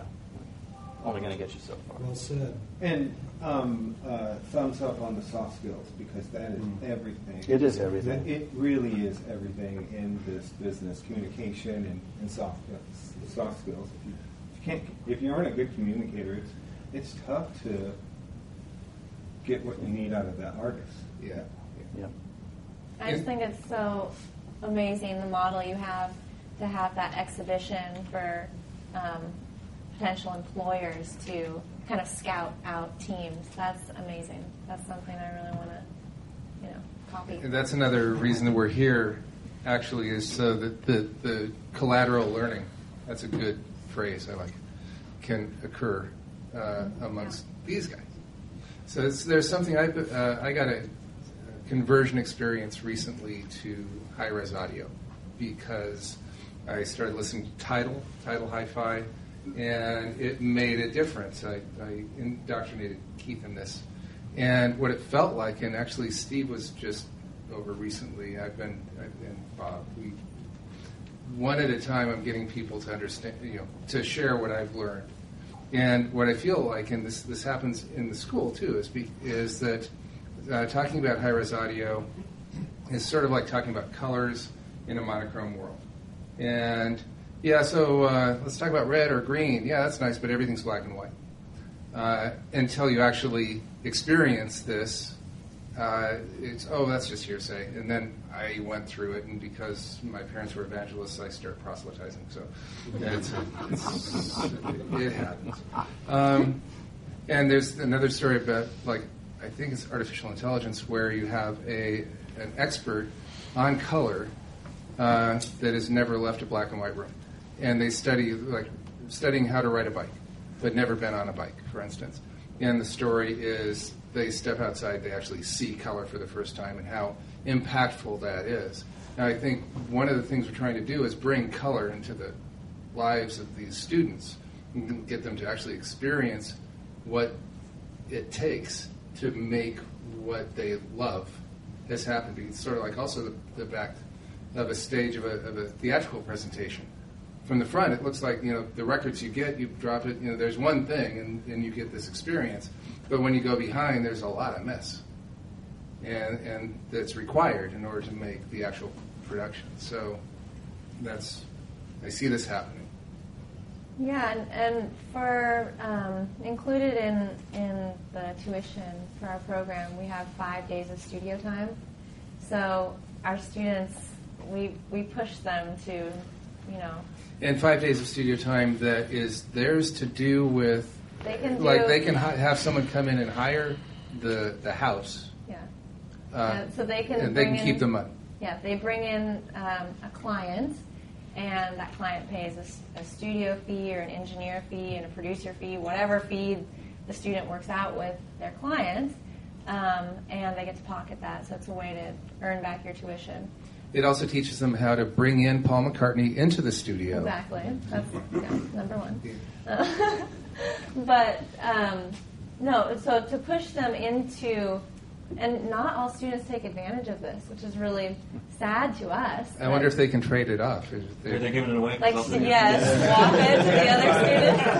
only going to get you so far. Well said. And um, uh, thumbs up on the soft skills, because that is mm. everything. It is everything. It really is everything in this business, communication and, and soft, uh, soft skills. If you, if you can't, if you aren't a good communicator, it's it's tough to get what you need out of that artist. Yeah. Yeah. I just think it's so amazing, the model you have to have that exhibition for um, potential employers to kind of scout out teams. That's amazing. That's something I really want to, you know, copy. And that's another reason that we're here, actually, is so that the, the collateral learning, that's a good phrase, I like it, can occur uh, amongst these guys. So it's, there's something, I, uh, I got a conversion experience recently to high-res audio because I started listening to Tidal, Tidal Hi-Fi, and it made a difference. I, I indoctrinated Keith in this. And what it felt like, and actually Steve was just over recently, I've been, I've been Bob, we, one at a time I'm getting people to understand, you know, to share what I've learned. And what I feel like, and this, this happens in the school too, is, be, is that uh, talking about high-res audio is sort of like talking about colors in a monochrome world. And yeah, so uh, let's talk about red or green. Yeah, that's nice, but everything's black and white. Uh, until you actually experience this, uh, it's, oh, that's just hearsay. And then I went through it, and because my parents were evangelists, I started proselytizing. So it's, it's, it happens. Um, and there's another story about, like, I think it's artificial intelligence, where you have a an expert on color uh, that has never left a black and white room. And they study, like, studying how to ride a bike, but never been on a bike, for instance. And the story is they step outside, they actually see color for the first time and how impactful that is. Now, I think one of the things we're trying to do is bring color into the lives of these students and get them to actually experience what it takes to make what they love has happened. It's sort of like also the, the back of a stage of a, of a theatrical presentation. From the front, it looks like, you know, the records you get, you drop it, you know, there's one thing, and, and you get this experience. But when you go behind, there's a lot of mess. And, and that's required in order to make the actual production. So that's, I see this happening. Yeah, and, and for um, included in in the tuition for our program, we have five days of studio time. So our students, we we push them to, you know. And five days of studio time that is theirs to do with, they can do, like they can hi- have someone come in and hire the the house. Yeah. Uh, yeah so they can. And they bring can keep in, the money. Yeah, they bring in um, a client. And that client pays a, a studio fee or an engineer fee and a producer fee, whatever fee the student works out with their client, um, and they get to pocket that. So it's a way to earn back your tuition. It also teaches them how to bring in Paul McCartney into the studio. Exactly. That's yeah, number one. Uh, but, um, no, so to push them into... And not all students take advantage of this, which is really sad to us. I wonder if they can trade it off. If they, Are they giving it away? Like, yes, swap it to the other students. You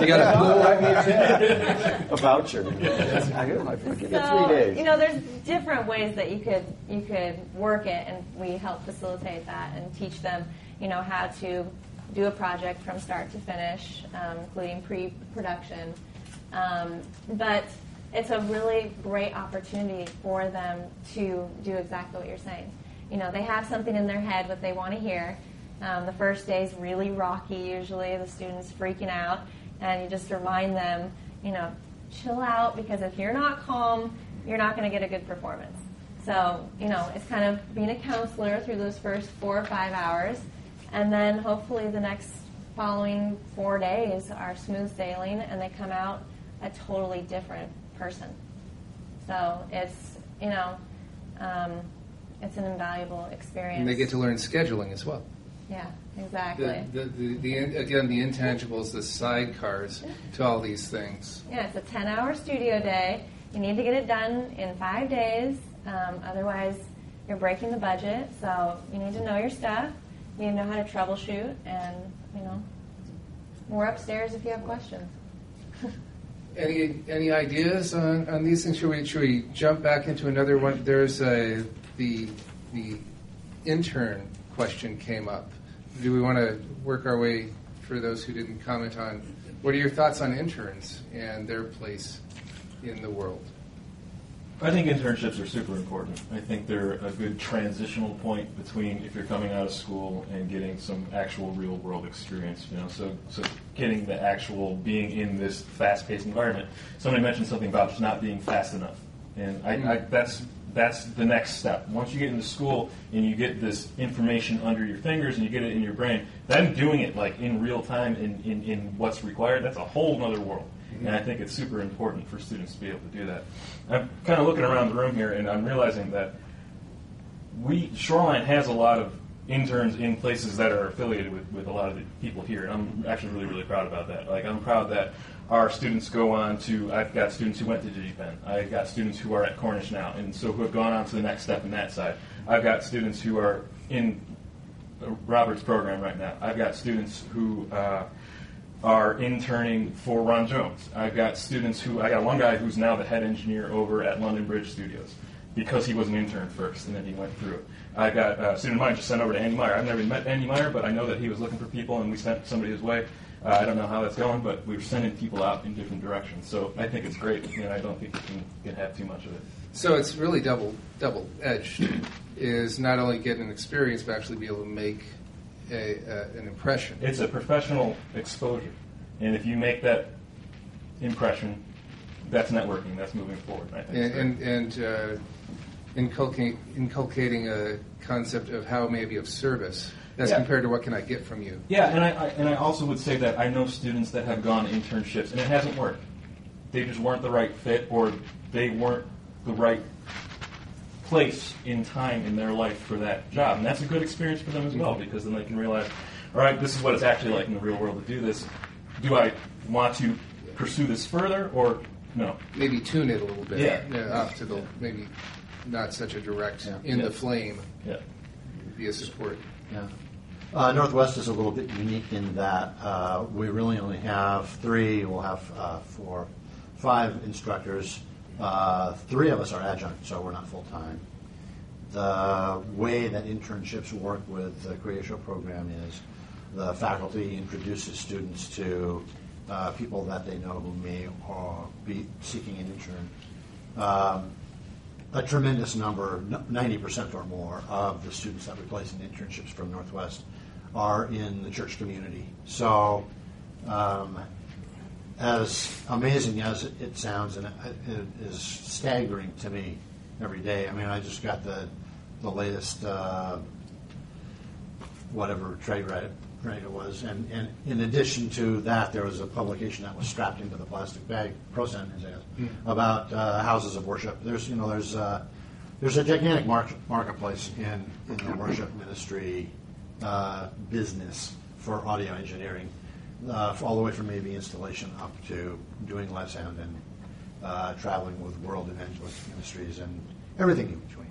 got a a voucher. I give you So, three days. you know, there's different ways that you could you could work it, and we help facilitate that and teach them, you know, how to do a project from start to finish, um, including pre-production. Um, but it's a really great opportunity for them to do exactly what you're saying. You know, they have something in their head what they want to hear. Um, the first day is really rocky usually. The student's freaking out. And you just remind them, you know, chill out, because if you're not calm, you're not going to get a good performance. So, you know, it's kind of being a counselor through those first four or five hours. And then hopefully the next following four days are smooth sailing, and they come out a totally different person. So it's, you know, um, it's an invaluable experience. And they get to learn scheduling as well. Yeah, exactly. The, the, the, the, again, the intangibles, the sidecars to all these things. Yeah, it's a ten-hour studio day. You need to get it done in five days. Um, otherwise, you're breaking the budget. So you need to know your stuff. You need to know how to troubleshoot. And, you know, we're upstairs if you have questions. Any any ideas on, on these things? Should we should we jump back into another one? There's a the the intern question came up. Do we want to work our way for those who didn't comment on? What are your thoughts on interns and their place in the world? I think internships are super important. I think they're a good transitional point between if you're coming out of school and getting some actual real world experience. You know, so so getting the actual being in this fast-paced environment. Somebody mentioned something about just not being fast enough, and I, I, that's that's the next step. Once you get into school and you get this information under your fingers and you get it in your brain, then doing it like in real time in, in, in what's required, that's a whole other world. And I think it's super important for students to be able to do that. I'm kind of looking around the room here, and I'm realizing that we Shoreline has a lot of interns in places that are affiliated with, with a lot of the people here. And I'm actually really, really proud about that. Like, I'm proud that our students go on to, I've got students who went to DigiPen. I've got students who are at Cornish now, and so who have gone on to the next step in that side. I've got students who are in Robert's program right now. I've got students who uh, are interning for Ron Jones. I've got students who, I got one guy who's now the head engineer over at London Bridge Studios because he was an intern first and then he went through it. I got a student of mine just sent over to Andy Meyer. I've never met Andy Meyer, but I know that he was looking for people and we sent somebody his way. Uh, I don't know how that's going, but we're sending people out in different directions. So I think it's great, and I don't think you can, can have too much of it. So it's really double double edged. Is not only get an experience, but actually be able to make a, uh, an impression. It's a professional exposure, and if you make that impression, that's networking. That's moving forward. I think. And and, and uh, inculcate, inculcating a concept of how it may be of service as yeah. compared to what can I get from you. Yeah, and I, I and I also would say that I know students that have gone to internships and it hasn't worked. They just weren't the right fit, or they weren't the right place in time in their life for that job. And that's a good experience for them as well, because then they can realize, all right, this is what it's actually like in the real world to do this. Do I want to pursue this further, or no? Maybe tune it a little bit. Yeah. yeah off to the, maybe not such a direct, Yeah. in Yeah. the flame, Yeah. be a support. Yeah. Uh, Northwest is a little bit unique in that uh, we really only have three, we'll have uh, four, five instructors. Uh, three of us are adjunct, so we're not full-time. The way that internships work with the Creatio program is the faculty introduces students to uh, people that they know who may or be seeking an intern. Um, a tremendous number, ninety percent or more, of the students that we place in internships from Northwest are in the church community. So um, as amazing as it sounds, and it, it is staggering to me every day. I mean, I just got the the latest uh, whatever trade rate, rate it was, and, and in addition to that, there was a publication that was strapped into the plastic bag, ProSen, as it is, mm. about uh, houses of worship. There's you know there's uh, there's a gigantic market, marketplace in in the worship ministry uh, business for audio engineering. Uh, all the way from maybe installation up to doing live sound and uh, traveling with World Evangelist Ministries and everything in between.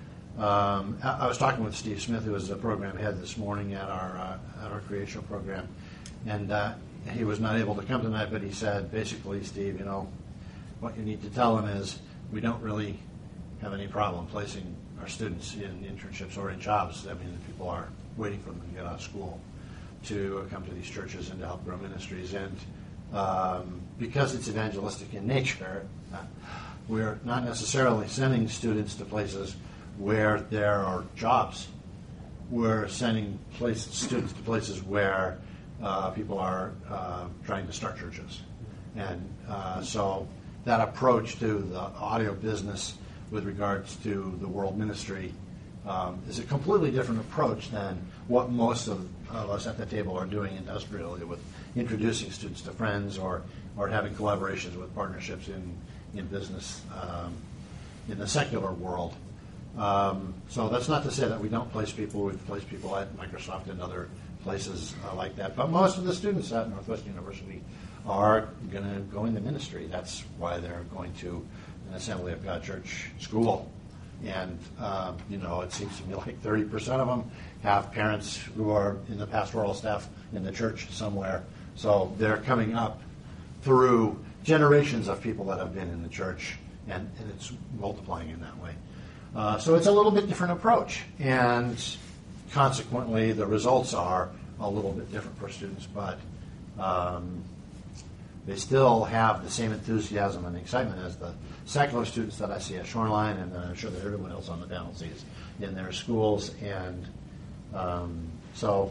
Um, I, I was talking with Steve Smith, who was the program head this morning at our uh, at our Creatio program, and uh, he was not able to come tonight, but he said, basically, Steve, you know, what you need to tell him is we don't really have any problem placing our students in internships or in jobs. I mean, people are waiting for them to get out of school to come to these churches and to help grow ministries. And um, because it's evangelistic in nature, uh, we're not necessarily sending students to places where there are jobs. We're sending place, students to places where uh, people are uh, trying to start churches. And uh, so that approach to the audio business with regards to the world ministry um, is a completely different approach than what most of of us at the table are doing industrially, with introducing students to friends or, or having collaborations with partnerships in, in business um, in the secular world. Um, so that's not to say that we don't place people. We've placed people at Microsoft and other places uh, like that. But most of the students at Northwest University are going to go into ministry. That's why they're going to an Assembly of God Church school. And, uh, you know, it seems to me like thirty percent of them have parents who are in the pastoral staff in the church somewhere. So they're coming up through generations of people that have been in the church, and, and it's multiplying in that way. Uh, so it's a little bit different approach. And consequently, the results are a little bit different for students, but um, they still have the same enthusiasm and excitement as the secular students that I see at Shoreline, and I'm sure that everyone else on the panel sees in their schools. And um, so,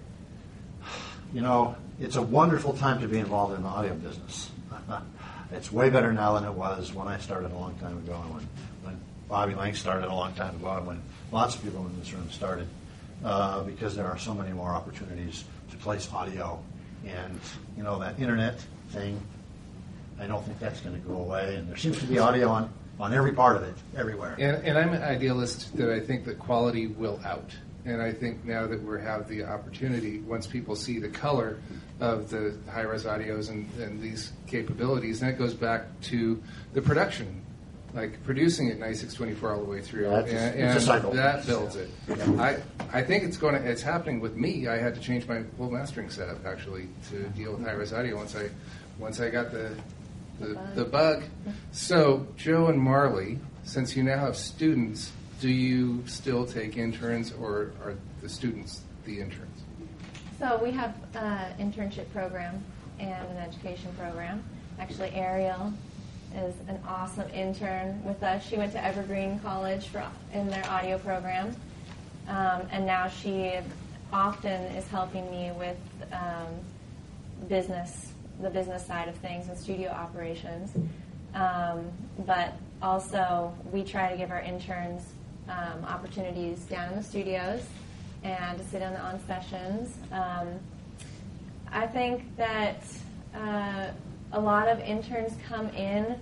you know, it's a wonderful time to be involved in the audio business. It's way better now than it was when I started a long time ago, and when, when Bobby Lang started a long time ago, and when lots of people in this room started, uh, because there are so many more opportunities to place audio. And, you know, that internet thing, I don't think that's going to go away, and there seems to be audio on, on every part of it, everywhere. And, and I'm an idealist that I think that quality will out. And I think now that we have the opportunity, once people see the color of the high-res audios and, and these capabilities, and that goes back to the production, like producing it ninety-six twenty-four all the way through, Yeah, it's a- and, it's a and cycle. that builds it. I I think it's going to it's happening with me. I had to change my whole mastering setup actually to deal with high-res audio once I once I got the the, the bug. So Joe and Marley, since you now have students, do you still take interns, or are the students the interns? So we have an internship program and an education program. Actually, Ariel is an awesome intern with us. She went to Evergreen College for in their audio program, um, and now she often is helping me with um, business, the business side of things and studio operations. Um, but also, we try to give our interns um, opportunities down in the studios and to sit in on sessions. Um, I think that uh, a lot of interns come in,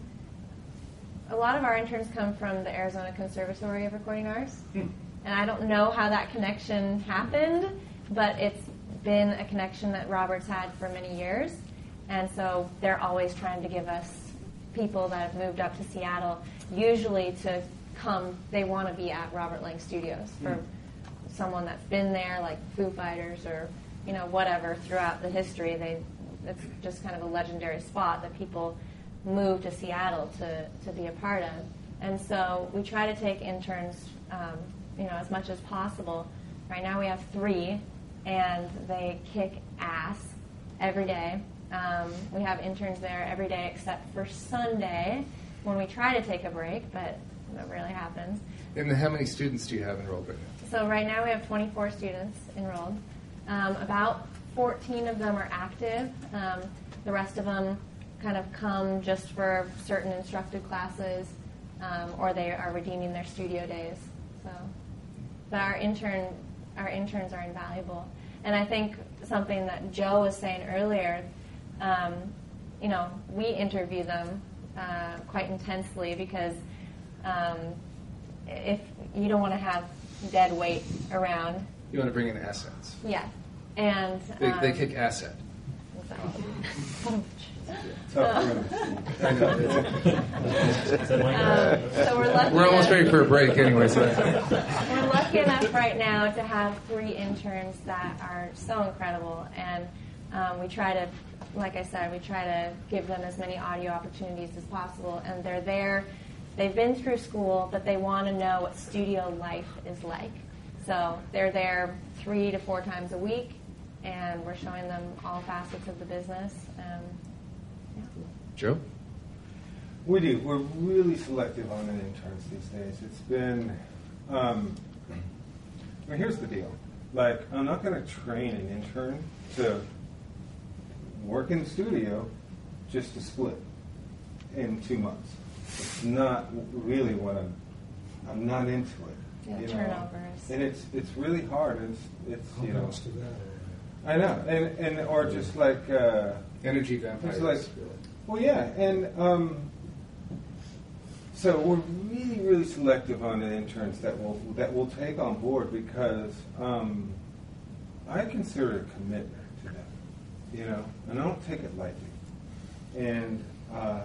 a lot of our interns come from the Arizona Conservatory of Recording Arts. Hmm. And I don't know how that connection happened, but it's been a connection that Robert's had for many years. And so they're always trying to give us people that have moved up to Seattle, usually to come, they want to be at Robert Lang Studios for hmm. someone that's been there, like Foo Fighters or, you know, whatever, throughout the history. They, it's just kind of a legendary spot that people move to Seattle to, to be a part of. And so we try to take interns, um, you know, as much as possible. Right now we have three, and they kick ass every day. Um, we have interns there every day except for Sunday, when we try to take a break, but that rarely happens. And how many students do you have enrolled right now? So right now we have twenty-four students enrolled. Um, about fourteen of them are active. Um, the rest of them kind of come just for certain instructed classes, um, or they are redeeming their studio days. So, but our intern, our interns are invaluable. And I think something that Joe was saying earlier, um, you know, we interview them uh, quite intensely because um, if you don't want to have dead weight around, you want to bring in assets. Yeah, and they, um, they kick asset. Um, so we're lucky. We're almost enough, ready for a break, anyway. So. We're lucky enough right now to have three interns that are so incredible, and um, we try to, like I said, we try to give them as many audio opportunities as possible. And they're there. They've been through school, but they want to know what studio life is like. So they're there three to four times a week, and we're showing them all facets of the business. Um, yeah. Joe? We do. We're really selective on the interns these days. It's been, um, well, here's the deal. Like, I'm not going to train an intern to work in the studio just to split in two months. It's not really what I'm, I'm not into it. Yeah, you turnovers. Know? And it's it's really hard. It's, it's you know. Most of that. I know. And, and or just like... Uh, Energy vampires. It's like, well, yeah, and um, so we're really, really selective on the interns that we'll that we'll take on board because um, I consider it a commitment to them, you know, and I don't take it lightly. And uh,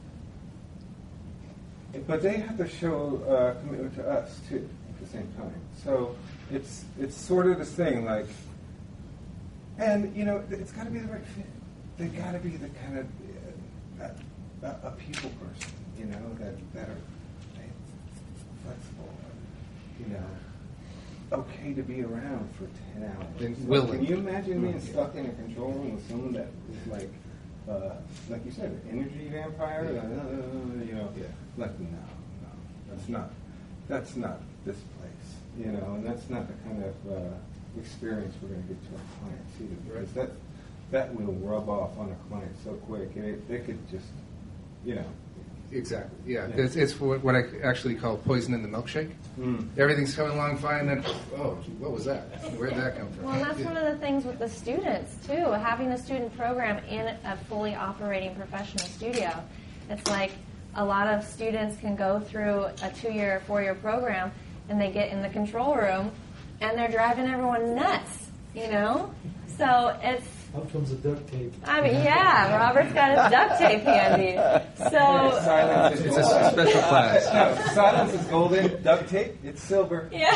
but they have to show uh, commitment to us too at the same time. So it's it's sort of this thing like, and you know, it's got to be the right fit. They got to be the kind of uh, a, a people person, you know, that that are flexible, you know, okay to be around for ten hours. And So willing. Can you imagine being stuck in a control room with someone that is like, uh, like you said, an energy vampire? Uh, you know, Yeah. like no, no, that's not, that's not this place, you know, and that's not the kind of uh, experience we're going to get to our clients either, because that. That will rub off on a client so quick, and it, they could just, you know. Exactly. Yeah, Yeah. It's, it's what, what I actually call poison in the milkshake. Mm. Everything's coming along fine, then oh, what was that? Where'd that come from? Well, and that's one of the things with the students, too. Having the student program in a fully operating professional studio. It's like a lot of students can go through a two-year, four-year program, and they get in the control room and they're driving everyone nuts, you know? So it's... Out comes the duct tape. I mean, yeah, Robert's got his duct tape handy. So... Silence is It's a special class. No, silence is golden. Duct tape, it's silver. Yeah.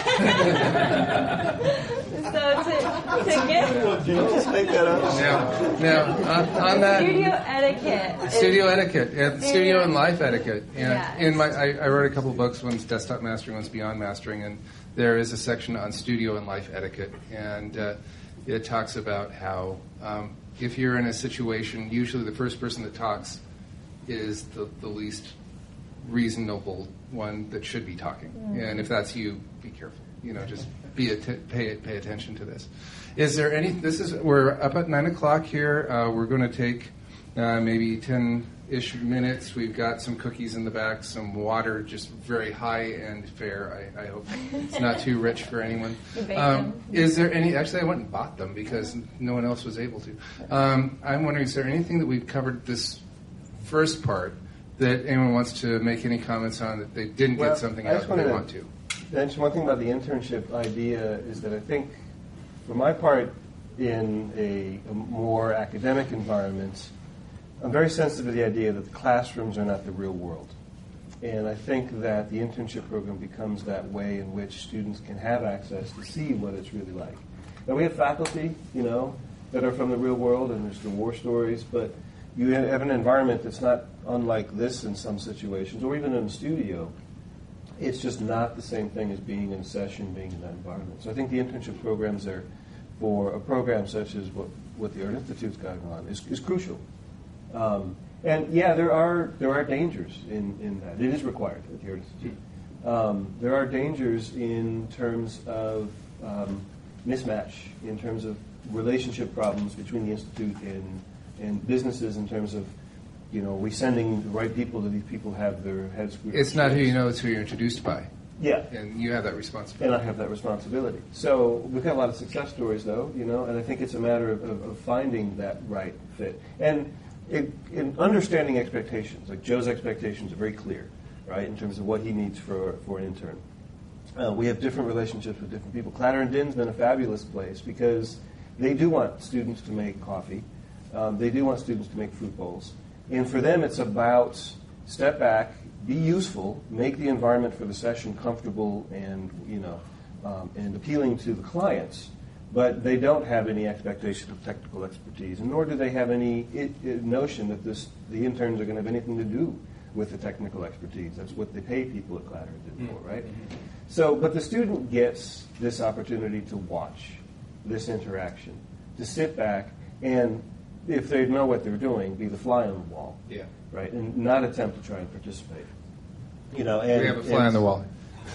So to, to get... Just make that up. Now, now on, on that... Studio etiquette. is- Studio etiquette, yeah, Studio- studio and life etiquette. Yeah. Yeah. In my, I, I wrote a couple of books. One's Desktop Mastering, one's Beyond Mastering, and there is a section on studio and life etiquette, and uh, it talks about how um, if you're in a situation, usually the first person that talks is the, the least reasonable one that should be talking, Mm. and if that's you, be careful. You know, just be att- pay pay attention to this. Is there any? This is we're up at nine o'clock here. Uh, we're going to take uh, maybe ten-ish minutes. We've got some cookies in the back, some water, just very high-end fare. I, I hope it's not too rich for anyone. Um, is there any? Actually, I went and bought them because no one else was able to. Um, I'm wondering, is there anything that we've covered this first part that anyone wants to make any comments on that they didn't Well, get something I out just that they wanted want to- to? mention one thing about the internship idea is that I think, for my part, in a, a more academic environment, I'm very sensitive to the idea that the classrooms are not the real world. And I think that the internship program becomes that way in which students can have access to see what it's really like. Now, we have faculty, you know, that are from the real world, and there's the war stories, but you have an environment that's not unlike this in some situations, or even in a studio. It's just not the same thing as being in a session, being in that environment. So I think the internship programs are, for a program such as what, what the Art Institute's got on, is, is crucial. Um, and yeah, there are there are dangers in, in that. It is required at the Art Institute. Um, there are dangers in terms of um, mismatch, in terms of relationship problems between the Institute and, and businesses in terms of, you know, we sending the right people to these people have their heads screwed. It's not who you know, it's who you're introduced by. Yeah. And you have that responsibility. And I have that responsibility. So we've got a lot of success stories, though, you know, and I think it's a matter of, of, of finding that right fit. And it, in understanding expectations, like Joe's expectations are very clear, right, in terms of what he needs for, for an intern. Uh, we have different relationships with different people. Clatter and Din's been a fabulous place because they do want students to make coffee. Um, they do want students to make fruit bowls. And for them, it's about step back, be useful, make the environment for the session comfortable and, you know, um, and appealing to the clients. But they don't have any expectation of technical expertise, and nor do they have any it, it notion that this the interns are going to have anything to do with the technical expertise. That's what they pay people at Clatter and Din for, right? Mm-hmm. So, but the student gets this opportunity to watch this interaction, to sit back and, if they know what they're doing, be the fly on the wall, Yeah. right, and not attempt to try and participate. You know, and, We have a fly and, on the wall.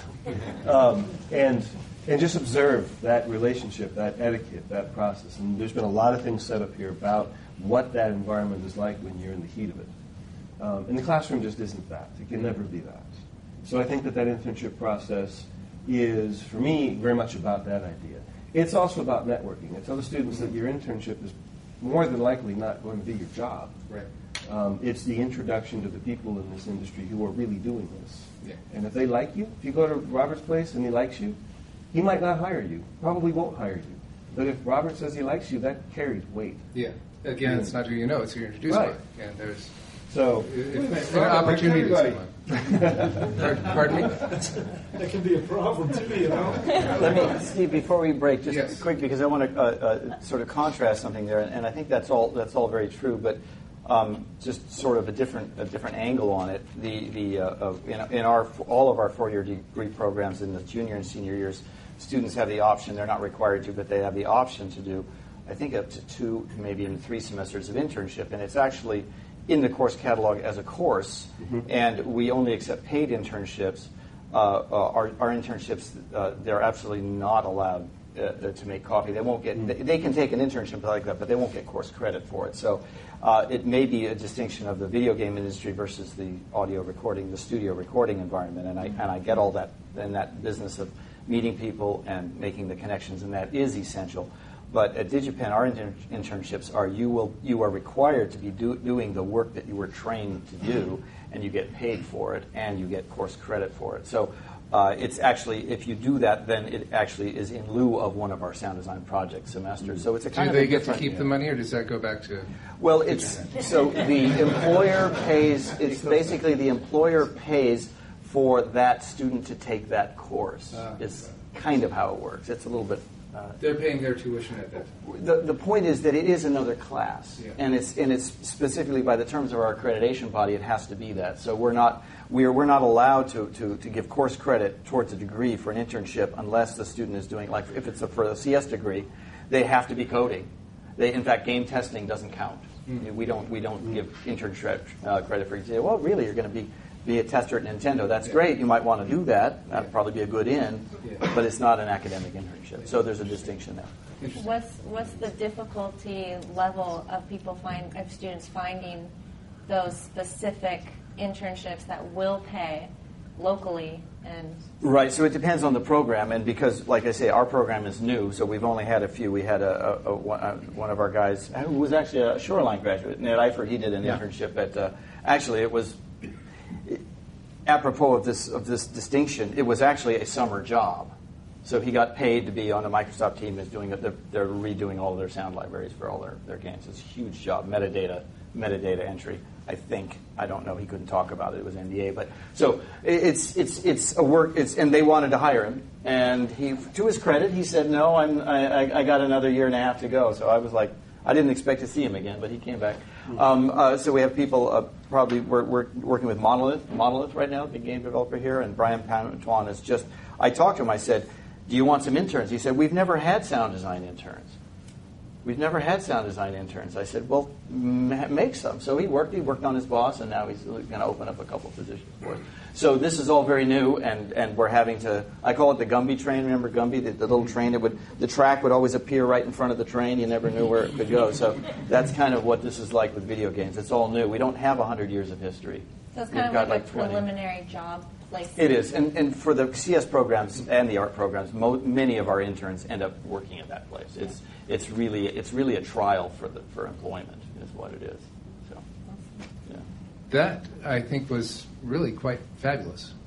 Um, and and just observe that relationship, that etiquette, that process. And there's been a lot of things set up here about what that environment is like when you're in the heat of it. Um, and the classroom just isn't that. It can never be that. So I think that that internship process is, for me, very much about that idea. It's also about networking. I tell the students that your internship is more than likely not going to be your job. Right. Um, it's the introduction to the people in this industry who are really doing this. Yeah. And if they like you, if you go to Robert's place and he likes you, he might not hire you, probably won't hire you. But if Robert says he likes you, that carries weight. Yeah. Again, it's not who you know, it's who you're introduced Right. by. And there's So, it's an opportunity to everybody. someone. Pardon- Pardon me? That can be a problem too, you know. Let me, Steve, before we break, just Yes. quick, because I want to uh, uh, sort of contrast something there, and I think that's all that's all very true, but um, just sort of a different a different angle on it. The the uh, uh, in, in our all of our four-year degree programs in the junior and senior years, students have the option. They're not required to, but they have the option to do, I think, up to two, maybe even three semesters of internship, and it's actually in the course catalog as a course, mm-hmm. and we only accept paid internships. Uh, uh, our, our internships, uh, they're absolutely not allowed uh, to make coffee. They won't get. Mm-hmm. They, they can take an internship like that, but they won't get course credit for it. So uh, it may be a distinction of the video game industry versus the audio recording, the studio recording environment. And I and I get all that in that business of meeting people and making the connections, and that is essential. But at DigiPen, our intern- internships are you will you are required to be do, doing the work that you were trained to do, and you get paid for it, and you get course credit for it. So Uh, it's actually, if you do that, then it actually is in lieu of one of our sound design project semesters. So it's a kind Do of they a get to different- keep the money, or does that go back to? Well, it's so the employer pays. It's basically the employer pays for that student to take that course. Ah. Is kind of how it works. It's a little bit. Uh, They're paying their tuition at that time. the, the point is that it is another class, Yeah. and it's and it's specifically by the terms of our accreditation body, it has to be that. So we're not we're we're not allowed to, to, to give course credit towards a degree for an internship unless the student is doing, like if it's a, for a C S degree, they have to be coding. They, in fact, game testing doesn't count. Mm. We don't we don't give internship uh, credit for example. Well, really, you're going to be be a tester at Nintendo. That's yeah. great. You might want to do that. That'd yeah. probably be a good in, yeah. but it's not an academic internship. So there's a distinction there. What's what's the difficulty level of people find of students finding those specific internships that will pay locally and right? So it depends on the program, and because, like I say, our program is new, so we've only had a few. We had a, a, a, a one of our guys who was actually a Shoreline graduate, Ned Eifert. He did an yeah. internship at. Uh, actually, it was. Apropos of this of this distinction, it was actually a summer job. So he got paid to be on the Microsoft team. Is doing it. They're, they're redoing all their sound libraries for all their, their games. It's a huge job. Metadata metadata entry. I think I don't know. He couldn't talk about it. It was N D A. But so it's it's it's a work. It's and they wanted to hire him. And he, to his credit, he said, "No, I'm I, I got another year and a half to go." So I was like, I didn't expect to see him again, but he came back. Um, uh, so we have people uh, probably we're, we're working with Monolith, Monolith right now, the game developer here, and Brian Pantuan is just. I talked to him. I said, "Do you want some interns?" He said, "We've never had sound design interns. We've never had sound design interns." I said, "Well, m- make some." So he worked. He worked on his boss, and now he's going to open up a couple positions for us. So this is all very new, and, and we're having to. I call it the Gumby train. Remember Gumby, the, the little train that would the track would always appear right in front of the train. You never knew where it could go. So that's kind of what this is like with video games. It's all new. We don't have a hundred years of history. So it's kind We've of like, like a twenty. Preliminary job place. It is, and and for the C S programs and the art programs, mo- many of our interns end up working at that place. It's it's really it's really a trial for the for employment is what it is. So, yeah. That, I think, was really quite fabulous.